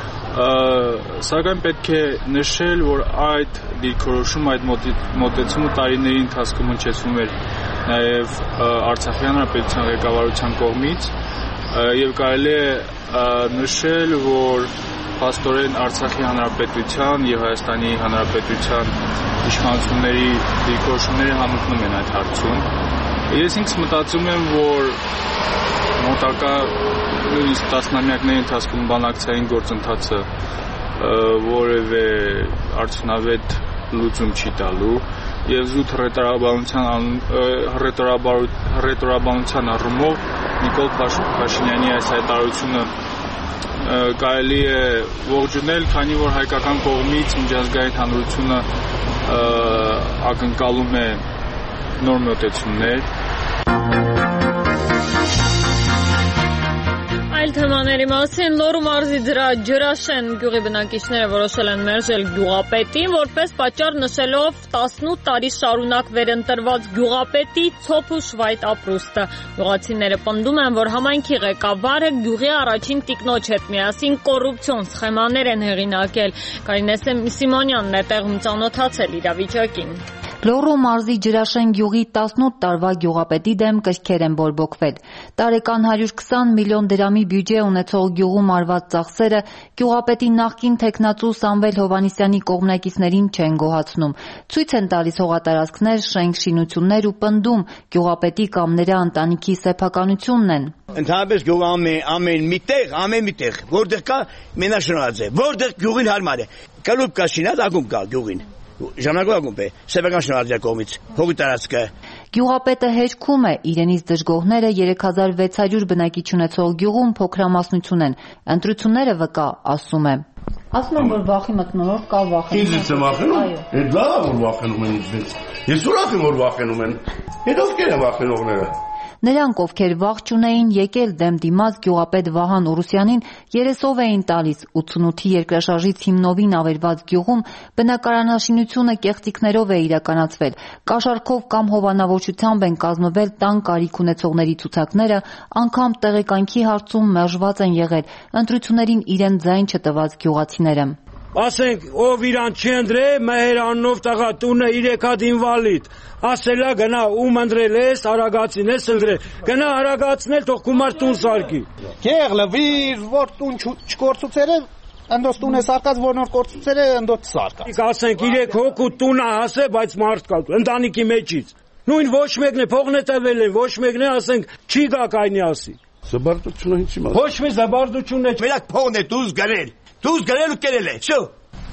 Speaker 3: Սակայն պետք է նշել, որ այդ դիրքորոշումը, այդ մոտեցումը տարիների ընթացքում հնչեցվում էր նաև Արցախի Հանրապետության ղեկավարության կողմից եւ կարելի է նշել, որ փաստորեն Արցախի Հանրապետության եւ Հայաստանի Հանրապետության իշխանությունների դիրքորոշումները համընկնում են այդ հարցում։ Ես ինքս մտածում եմ, որ մոտակա նույնիսկ տասնամյակների ընթացքում բանակցային գործընթացը որևէ արդյունավետ լուծում չի տալու եւ զուտ հռետորաբանության առումով Նիկոլ Փաշինյանի այս հայտարարությունը կարելի է ողջունել, քանի որ հայկական կողմից միջազգային հանրությունը ակնկալում է նոր մոտեցումներ։
Speaker 1: Այլ թեմաների մասին Լոռու մարզի Ջրաշեն գյուղի բնակիչները որոշել են մերժել գյուղապետին, որպես պատճառ նշելով 18 տարի շարունակ վերընտրված գյուղապետի ցոփ ու շվայտ ապրուստը։ Գյուղացիները պնդում են, որ համայնքի ղեկավարը գյուղի առաջին տիկնոջ հետ միասին կոռուպցիոն սխեմաներ են հեղինակել։ Կարինե Սիմոնյանն է տեղում ծանոթացել իրավիճակին։
Speaker 7: Լոռու մարզի Ջրաշեն գյուղի 18 տարվա գյուղապետի դեմ կրքեր են բորբոքվել։ Տարեկան 120 միլիոն դրամի բյուջե ունեցող գյուղում արված ծախսերը գյուղապետի նախկին թեկնածու Սամվել Հովհաննիսյանի կողմնակիցներին չեն գոհացնում։ Ցույց են տալիս հողատարածքներ, շենք-շինություններ ու պնդում գյուղապետի կամ նրա ընտանիքի սեփականությունն են։
Speaker 8: Ընդհանրապես գյուղը ամեն միտեղ, որտեղ կա մենաշնորհած է, որտեղ գյուղին հարմար է։ Կլուբ կա շինած, ակումբ կա գյուղին։ Ժամանակակում է սեփական շնորհալի կողմից հողի տարածքը։
Speaker 7: Գյուղապետը հերքում է իրենից դժգոհները 3600 բնակիչ ունեցող գյուղում փոքրամասնություն են։ Ընտրությունները վկա, ասում է։ Ասում եմ, որ վախի մթնոլորտ կա վախենում։
Speaker 8: Ինձ եմ վախենում։ Այդ լավ է, որ վախենում են ինձ։ Ես ուրախ եմ, որ վախենում են։ Հետո ովքեր են վախենողները։
Speaker 7: Նրանք, ովքեր վախ չունեին եկել դեմ դիմաց գյուղապետ Վահան Ուրուսյանին, երեսով էին տալիս 88-ի երկրաշարժից հիմնովին ավերված գյուղում բնակարանաշինությունը կեղծիքներով է իրականացվել, կաշառքով կամ հովանավորչությամբ են կազմվել տան կարիք ունեցողների ցուցակները, անգամ տեղեկանքի հարցում մերժված են եղել ընտրություններին իրեն ձայն չտված գյուղացիները։
Speaker 9: Ասենք, ով իրան չի ընտրե, մհեր աննով տղա տունը 3 հատ ինվալիդ, ասելա գնա ում ընտրել ես, արագացին ես ընտրել, գնա արագացնել, թող գումար տուն սարկի։
Speaker 10: Կեղլը, որ տուն չկործուցեր է, ընդոց տուն է սարկած, որ նոր կործուցեր է, ընդոց սարկած։
Speaker 9: Ասենք, 3 հոգու տունը հասե, բայց մարդ կա, ընտանիքի մեջից։ Նույն ոչ մեկն է, փողն է տվել են, ոչ մեկն է, ասենք, չի գա կայնի ասի։
Speaker 8: Զբարդությունը ինչի մաս։
Speaker 9: Ոչ մի զբարդություն է։
Speaker 8: Մենակ փողն է դուզ գրել։ Դուզ գրել ու կերել է, շո։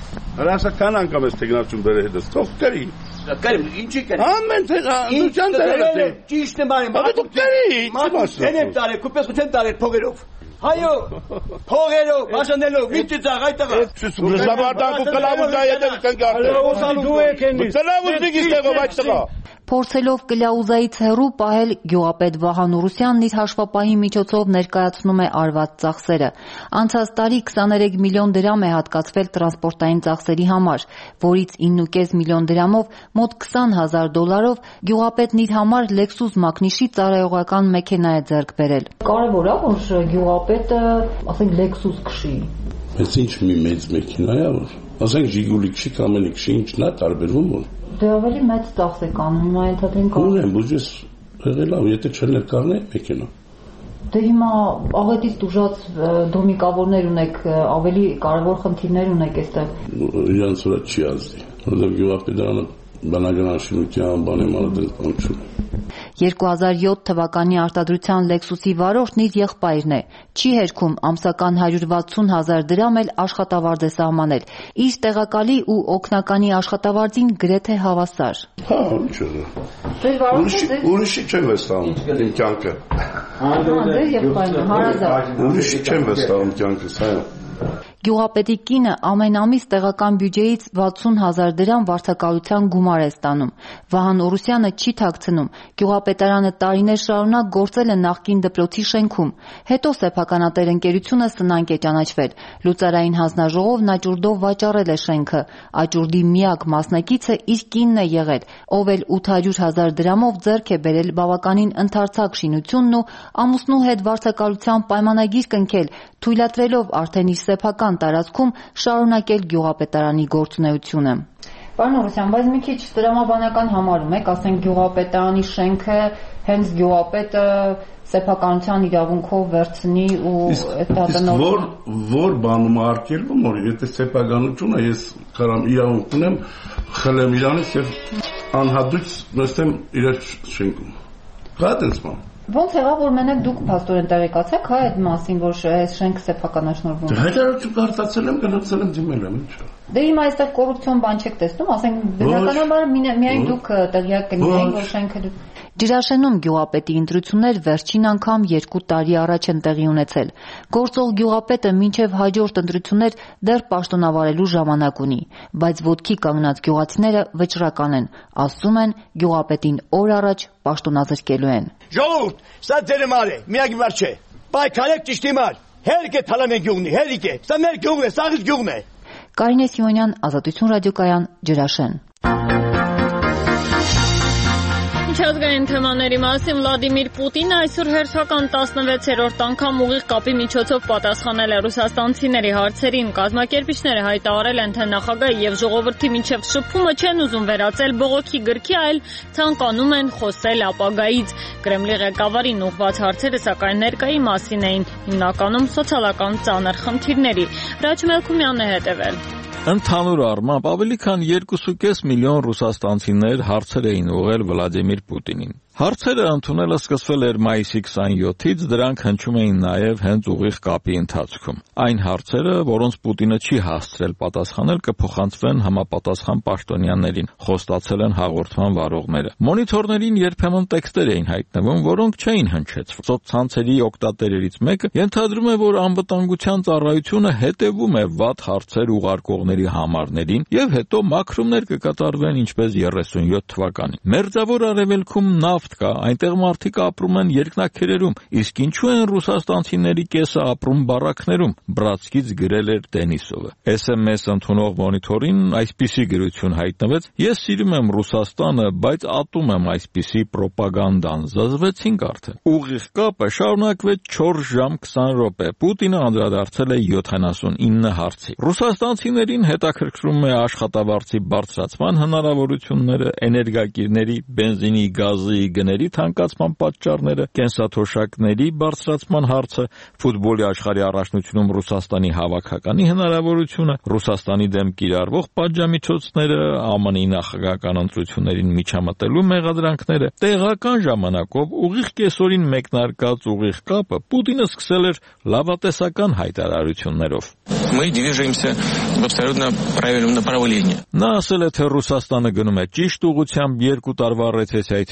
Speaker 8: Հրասա կան անգամ ես տեգնացում բերը հետս, թող կրի։ Կրի, ինչի կրի։ Ամեն դուչան դերել է։
Speaker 10: Ճիշտ է մարի,
Speaker 8: դու կրի, ինչի մաս։
Speaker 10: Դենեմ տարել, կուպես կուտեմ տարել փողերով։ Հայո, փողերով, բաժանելով, ինչի ծաղ այդտեղա։
Speaker 8: Զբարդակ ու կլավուզա ետև կնգարտը։
Speaker 9: Դու եք ենից։
Speaker 8: Կլավուզնիկ իստեղով այդտեղա։
Speaker 7: Փորձելով Կլյաուզայից հեռու պահել գյուղապետ Վահան Ուրուսյանն իր հաշվապահի միջոցով ներկայացնում է արված ծախսերը։ Անցած տարի 23 միլիոն դրամ է հատկացվել տրանսպորտային ծախսերի համար, որից 9.5 միլիոն դրամով մոտ $20,000 գյուղապետն իր համար Lexus մակնիշի ծառայողական մեքենա է ձեռք բերել։ Կարևոր է, որ գյուղապետը, ասենք, Lexus քշի։
Speaker 11: Բայց ինչ մի մեծ մեքենա է, ասենք Ժիգուլի քշի կամ էլի քշի, ինչն է տարբերվում որ։
Speaker 7: Դե ավելի մեծ ծախս է կանում, հիմա ենթադրենք։
Speaker 11: Ունեմ, բուժես եղել է, եթե չներ կառնեի մեքենա։
Speaker 7: Դե հիմա աղետից դուժած դոմիկավորներ ունեք, ավելի կարևոր խնդիրներ ունեք այստեղ։
Speaker 11: Իրանց վրա չի ազդի, որովհետև գյուղապետարանը բանականաշինության բանեմարդել կանչում։
Speaker 7: 2007 թվականի արտադրության Lexus-ի վարորդն իր եղբայրն է։ Չի հերքում ամսական 160,000 դրամ էլ աշխատավարձ է սահմանել։ Իր տեղակալի ու օգնականի աշխատավարձին գրեթե հավասար։
Speaker 11: Հա, ինչ է։ Ուրիշի չեմ վստահում իմ կյանքը։
Speaker 7: Դե եղբայրն հարազատ։
Speaker 11: Ուրիշի չեմ վստահում կյանքս, հա։
Speaker 7: Գյուղապետի կինը ամեն ամիս տեղական բյուջեից 60,000 դրամ վարձակալության գումար է ստանում։ Վահան Ուրուսյանը չի թաքցնում։ Գյուղապետարանը տարիներ շարունակ գործել է նախկին դպրոցի շենքում։ Հետո սեփականատեր ընկերությունը սնանկ է ճանաչվել։ Լուծարային հանձնաժողովն աճուրդով վաճառել է շենքը։ Աճուրդի միակ մասնակիցը իր կինն է եղել, ով էլ 800,000 դրամով ձեռք է բերել բավականին ընդարձակ շինությունն ու ամուսնու հետ վարձակալության պայմանագիր կնքել, թույլատրելով արդեն իր սեփական տարածքում շարունակել գյուղապետարանի գործունեությունը։ Պարոն Ուրուսյան, բայց մի քիչ տրամաբանական համարում եք, ասենք գյուղապետարանի շենքը հենց գյուղապետը սեփականության իրավունքով վերցնի ու
Speaker 11: դատանոր որ բանում արկելվում որ եթե սեփականությունը ես կարամ իրավունք ունեմ խլեմ իրանից եւ անհատույց նստեմ իր շենքում։ Գիտես բան։
Speaker 7: Ոնց եղավ որ մենակ դուք փաստորեն տեղեկացաք հա այդ մասին որ այս շենքը սեփականաշնորհվում է։
Speaker 11: Հայտարարություն կարծացել եմ գնացել եմ դիմել եմ ինչ։
Speaker 7: Դե հիմա այստեղ կոռուպցիոն բան չեք տեսնում, ասենք բնականաբար միայն դուք տեղյակ կլինեիք որ շենքը Ջրաշենում գյուղապետի ընտրություններ վերջին անգամ 2 տարի առաջ են տեղի ունեցել։ Գործող գյուղապետը մինչև հաջորդ ընտրություններ դեռ պաշտոնավարելու ժամանակ ունի, բայց ոտքի կանգնած գյուղացիները վճռական են, ասում են գյուղապետին օր առաջ պաշտոնազրկելու են։
Speaker 8: Ժողովուրդ, սա ձեր մար է, միակ մար չէ։ Պայքարեք ճիշտի մար։ Հերիք է թալանեն գյուղնի, հերիք է։ Սա մեր գյուղն է, սաղից գյուղն է։
Speaker 7: Կարինե Սիմոնյան, Ազատություն ռադիոկայան, Ջրաշեն։
Speaker 1: Միջազգային թեմաների մասին Վլադիմիր Պուտինը այսօր հերթական 16-րդ անգամ ուղիղ կապի միջոցով պատասխանել է ռուսաստանցիների հարցերին։ Կազմակերպիչները հայտարարել են, թե նախագահի եւ ժողովրդի միջև շփումը չեն ուզում վերածել բողոքի գրքի, այլ ցանկանում են խոսել ապագայից։ Կրեմլի ղեկավարին ուղղված հարցերը սակայն ներկայի մասին էին, հիմնականում սոցիալական ծանր խնդիրների։ Ռաջ Մելքումյանն է հետևել։
Speaker 12: Ընդհանուր առմամբ ավելի քան 2.5 միլիոն ռուսաստանցիներ հարցեր էին ուղղել Վլադիմիր Պուտինին։ Հարցերը ընդունելը սկսվել էր մայիսի 27-ից, դրանք հնչում էին նաև հենց ուղիղ կապի ընթացքում։ Այն հարցերը, որոնց Պուտինը չի հասցրել պատասխանել, կփոխանցվեն համապատասխան պաշտոնյաներին, խոստացել են հաղորդման վարողները։ Մոնիթորներին երբեմն տեքստեր էին հայտնվում, որոնք չէին հնչեցվում։ Սոցցանցերի օգտատերերից մեկը ենթադրում է, որ անվտանգության ծառայությունը հետևում է վատ հարցեր ուղարկողների համարներին եւ հետո մաքրումներ կկատարվեն ինչպես 37 թվականին։ Մերձավոր արևելքում նավթ կա, այնտեղ մարդիկ ապրում են երկնաքերերում, իսկ ինչու են ռուսաստանցիների կեսը ապրում բարակներում, Բրատսկից գրել էր Դենիսովը։ SMS ընդունող մոնիթորին այսպիսի գրություն հայտնվեց. Ես սիրում եմ Ռուսաստանը, բայց ատում եմ այսպիսի պրոպագանդան, զզվեցինք արդեն։ Ուղիղ կապը շարունակվեց 4 ժամ 20 րոպե, Պուտինը անդրադարձել է 79 հարցի։ Ռուսաստանցիներին հետաքրքրում է աշխատավարձի բարձրացման հնարավորությունները, էներգակիրների, բենզինի, գազի գների թանկացման պատճառները, կենսաթոշակների բարձրացման հարցը, ֆուտբոլի աշխարհի առաջնությունում Ռուսաստանի հավաքականի հնարավորությունը, Ռուսաստանի դեմ կիրառվող պատժամիջոցները, ԱՄՆ-ի նախագահական ընտրություններին միջամտելու մեղադրանքները, տեղական ժամանակով ուղիղ կեսօրին մեկնարկած ուղիղ կապը Պուտինը սկսել էր լավատեսական հայտարարություններով։
Speaker 13: Мы движемся в абсолютно правильном направлении.
Speaker 12: Նա ասել է, թե Ռուսաստանը գնում է ճիշտ ուղղությամբ 2 տարվա ռեցեսիայից հետո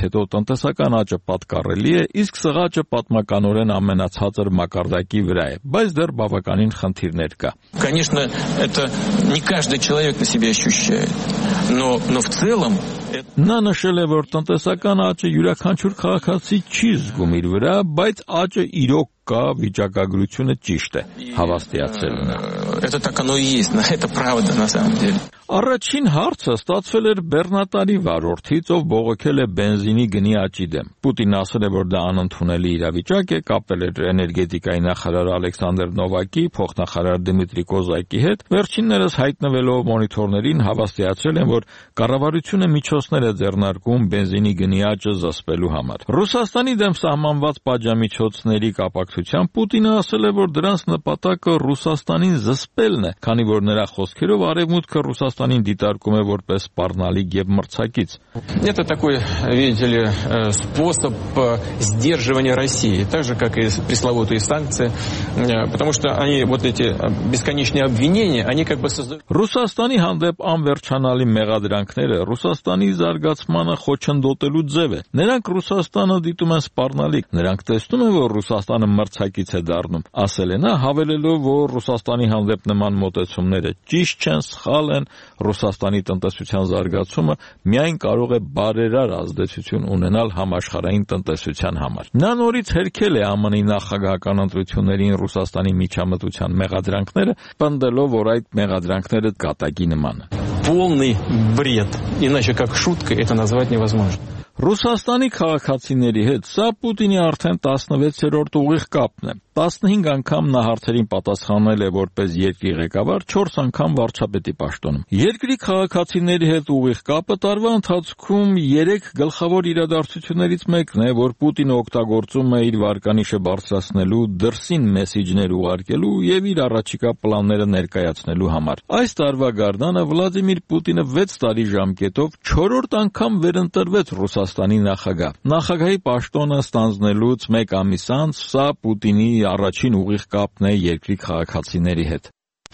Speaker 12: տնտեսական աճը պատկառելի է, իսկ սղաճը պատմականորեն ամենացածր մակարդակի վրա է, բայց դեռ բավականին խնդիրներ կա։
Speaker 13: Конечно, это не каждый человек на себе ощущает, но в целом
Speaker 12: Նա նշել է, որ տնտեսական աճը յուրաքանչյուր քաղաքացի չի զգում իր վրա, բայց աճը իրոք կա, վիճակագրությունը ճիշտ է, հավաստիացել նա։
Speaker 13: Это так оно и есть, это правда на самом деле.
Speaker 12: Առաջին հարցը ստացվել էր բեռնատարի վարորդից, ով բողոքել է բենզինի գնի աճի դեմ։ Պուտինն ասել է, որ դա անընդունելի իրավիճակ է, կապել էր էներգետիկայի նախարար Ալեքսանդր Նովակի, փոխնախարար Դմիտրի Կոզակի հետ։ Վերջիններս հայտնվելով մոնիտորներին հավաստիացրել են, որ կառավարությունը միջոցներ է ձեռնարկում բենզինի գնի աճը զսպելու համար։ Ռուսաստանի դեմ սահմանված պատժամիջոցների կապակցությամբ Պուտինը ասել է, որ դրանց նպատակը Ռուսաստանին զսպելն է, քանի որ նրա խոսքերով արևմուտքը Ռուսաստանին դիտարկում է որպես սպառնալիք եւ մրցակից։
Speaker 13: Это такой, видите ли, способ сдерживания России, так же, как и пресловутые санкции, потому что они, вот эти бесконечные обвинения, они как бы создают...
Speaker 12: Ռուսաստանի հանդեպ անվերջանալի մեղադրանքները Ռուսաստանի զարգացմանը խոչընդոտելու ձև է։ Նրանք Ռուսաստանը դիտում են սպառնալիք, նրանք տեսնում են, որ Ռուսաստանը մրցակից է դառնում, ասել է նա, հավելելով, որ Ռուսաստանի հանդեպ նման մոտեցումները ճիշտ չեն, սխալ են, Ռուսաստանի տնտեսության զարգացումը միայն կարող է բարերար ազդեցություն ունենալ համաշխարհային տնտեսության համար։ Նա նորից հերքել է ԱՄՆ-ի նախագահական ընտրություններին Ռուսաստանի միջամտության մեղադրանքները, պնդելով, որ այդ մեղադրանքները կատակի նման են։
Speaker 13: Полный бред, иначе как шутка это назвать невозможно.
Speaker 12: Ռուսաստանի քաղաքացիների հետ սա Պուտինի արդեն 16-րդ ուղիղ կապն է։ 15 անգամ նա հարցերին պատասխանել է որպես երկրի ղեկավար, 4 անգամ վարչապետի պաշտոնում։ Երկրի քաղաքացիների հետ ուղիղ կապը տարվա ընթացքում 3 գլխավոր իրադարձություններից մեկն է, որ Պուտինը օգտագործում է իր վարկանիշը բարձրացնելու, դրսին մեսիջներ ուղարկելու եւ իր առաջիկա պլանները ներկայացնելու համար։ Այս տարվա գարնանը Վլադիմիր Պուտինը 6 տարի ժամկետով 4-րդ անգամ վերընտրվեց Ռուսաստանի նախագահ։ Նախագահի պաշտոնը ստանձնելուց 1 ամիս անց սա Պուտինի առաջին ուղիղ կապն է երկրի քաղաքացիների հետ։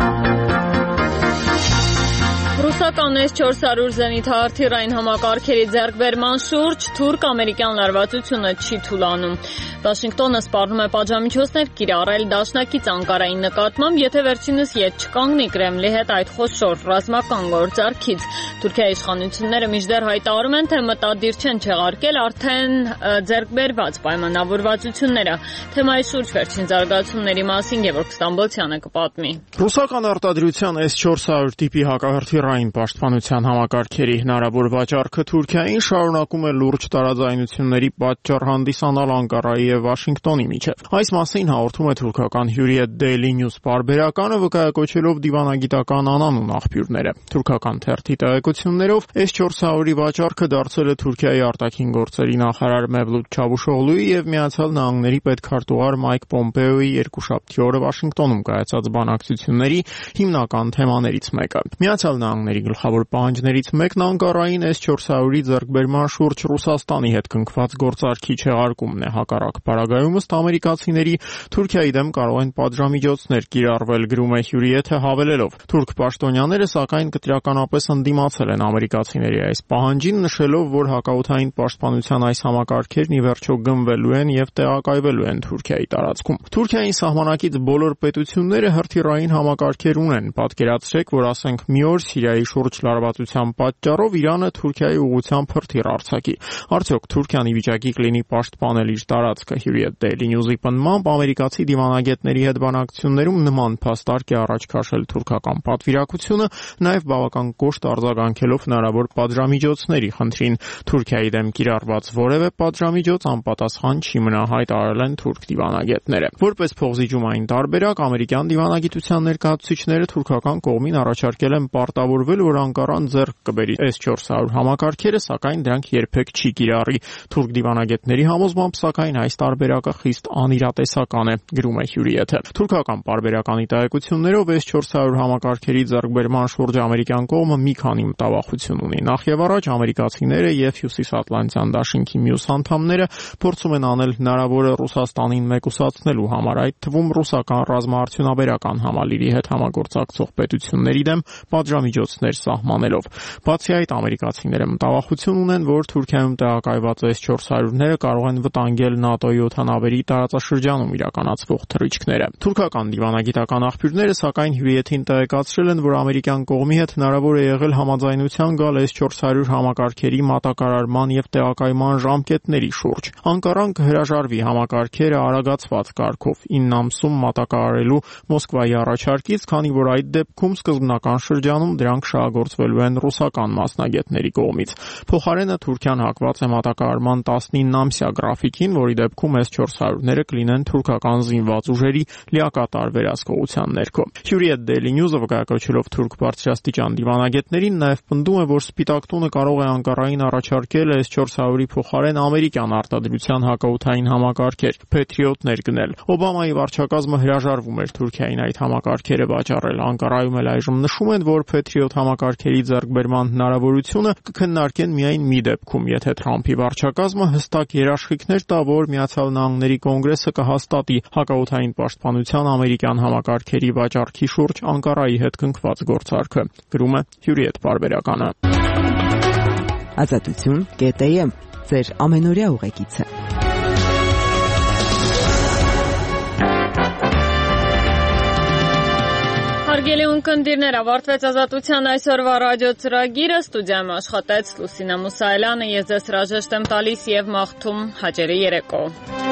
Speaker 1: Ռուսական S-400 զենիթահրթիռային համակարգերի ձեռքբերման շուրջ թուրք-ամերիկյան լարվածությունը չի թուլանում։ Վաշինգտոնը սպառնում է պատժամիջոցներ կիրառել դաշնակից Անկարայի նկատմամբ, եթե վերջինս ետ չկանգնի Կրեմլի հետ այդ խոշոր ռազմական գործարքից։ Թուրքիայի իշխանությունները մինչդեռ հայտարարում են, թե մտադիր չեն չեղարկել արդեն ձեռքբերված պայմանավորվածությունները։ Թեմայի շուրջ վերջին զարգացումների մասին Գևորգ Ստամբոլցյանը կպատմի։
Speaker 10: Ռուսական արտադրության S-400 տիպի հակահրթիռային պաշտպանության համակարգերի հնարավոր վաճառքը Թուրքիային շարունակում է լուրջ տարաձայնությունների պատճառ հանդիսանալ Անկարայի եւ Վաշինգտոնի միջեւ։ Այս մասին հաղորդում է թուրքական Hürriyet Daily News պարբերականը, վկայակոչելով դիվանագիտական անանուն աղբյուրները։ Թուրքական թերթի տեղեկություններով S-400-ի վաճառքը դարձել է Թուրքիայի արտաքին գործերի նախարար Մևլութ Չավուշօղլուի եւ Միացյալ Նահանգների պետքարտուղար Մայք Պոմպեոյի երկուշաբթի օրը Վաշինգտոնում կայացած բանակցությունների հիմնական թեմաներից մեկը։ Միացյալ Նահանգների գլխավոր պահանջներից մեկն Անկարային S-400-ի ձեռքբերման շուրջ Ռուսաստանի հետ կնքված գործարքի չեղարկումն է։ Հակառակ պարագայում ըստ ամերիկացիների Թուրքիայի դեմ կարող են պատժամիջոցներ կիրառվել, գրում է Hürriyet-ը հավելելով։ Թուրք պաշտոնյաները սակայն կտրականապես ընդդիմացել են ամերիկացիների այս պահանջին, նշելով, որ հակաօդային պաշտպանության այս համակարգերն ի վերջո գնվելու են եւ տեղակայվելու են Թուրքիայի տարածքում։ Թուրքիային սահմանակից բոլոր պետությունները հրթիռային համակարգեր ունեն։ Պատկերացրեք, որ ասենք մի օր Սիրիայի շուրջ լարվածության պատճառով Իրանը Թուրքիայի ուղղությամբ հրթիռ արձակի։ Արդյոք Թուրքիան ի վիճակի կլինի պաշտպանել իր տարածքը։ Hürriyet Daily News-ի պնդմամբ ամերիկացի դիվանագետների հետ բանակցություններում նման փաստարկ է առաջ քաշել թուրքական պատվիրակությունը, նաև բավական կոշտ արձագանքելով հնարավոր պատժամիջոցների խնդրին։ Թուրքիայի դեմ կիրառված որևէ պատժամիջոց անպատասխան չի մնա, հայտարարել են թուրք դիվանագետները։ Որպես փոխզիջումային տարբերակ, ամերիկյան դիվանագիտության ներկայացուցիչները թուրքական կողմին առաջարկել են պարտավորվել, որ Անկարան ձեռք կբերի S-400 համակարգերը, սակայն դրանք երբեք չի կիրառի։ Թուրք դիվանագետների համոզմամբ, սակայն այս տարբերակը խիստ անիրատեսական է, գրում է Hürriyet-ը։ Թուրքական պարբերականի տեղեկություններով S-400 համակարգերի ձեռքբերման շուրջ ամերիկյան կողմը մի քանի մտավախություն ունի։ Նախ եւ առաջ ամերիկացիները եւ Հյուսիսատլանտյան դաշինքի մյուս անդամները փորձում են անել հնարավորը Ռուսաստանին մեկուսացնելու համար, այդ թվում ռուսական ռազմաարդյունաբերական համալիրի հետ համագործակցող պետությունների դեմ պատժամիջոցներ սահմանելով։ Բացի այդ, ամերիկացիները մտավախություն ունեն, որ Թուրքիայում տեղակայված S-400-ները կարող են վտանգել ՆԱՏՕ-ի օդանավերի տարածաշրջանում իրականացվող թռիչքները։ Թուրքական դիվանագիտական աղբյուրները սակայն հյուրիեթին տեղեկացրել են, որ ամերիկյան կողմի հետ հնարավոր է եղել համաձայնության գալ S-400 համակարգերի մատակարարման եւ տեղակայման ժամկետների շուրջ։ Անկարան կհրաժարվի համակարգերը արագացված կարգով 9 ամսում մատակարարելու Մոսկվայի առաջարկից, քանի որ այդ դեպքում սկզբնական շրջանում դրանք շահագործվելու են ռուսական մասնագետների կողմից։ Փոխարենը Թուրքիան հակված է մատակարարման 19-ամսյա գրաֆիկին, որի դեպքում S-400-ները կլինեն թուրքական զինված ուժերի լիակատար վերահսկողության ներքո։ Hürriyet Daily News-ը վկայակոչելով թուրք բարձրաստիճան դիվանագետներին նաև պնդում է, որ Սպիտակ տունը կարող է Անկարային առաջարկել S-400-ի փոխարեն ամերիկյան արտադրության հակաօդային համակարգեր, Patriot-ներ գնել։ Օբամայի վարչակազմը հրաժարվում էր Թուրքիային այդ համակարգերը վաճառել։ Անկարայում էլ այժմ նշում են, որ Patriot համակարգերի ձեռքբերման հնարավորությունը կքննարկեն միայն մի դեպքում, եթե Թրամփի վարչակազմը հստակ երաշխիքներ տա, որ Միացյալ Նահանգների կոնգրեսը կհաստատի հակաօդային պաշտպանության ամերիկյան համակարգերի վաճառքի շուրջ Անկարայի հետ կնքված գործարքը, գրում է Hürriyet պարբերականը։
Speaker 5: Ազատություն.am ձեր ամենօրյա ուղեկիցը։
Speaker 1: Հարգելի ունկնդիրներ, ավարտվեց Ազատության այսօրվա ռադիո ծրագիրը, ստուդիայում աշխատեց Լուսինա Մուսայելյանը, ես ձեզ հրաժեշտ եմ տալիս եւ մաղթում հաջելի երեկո։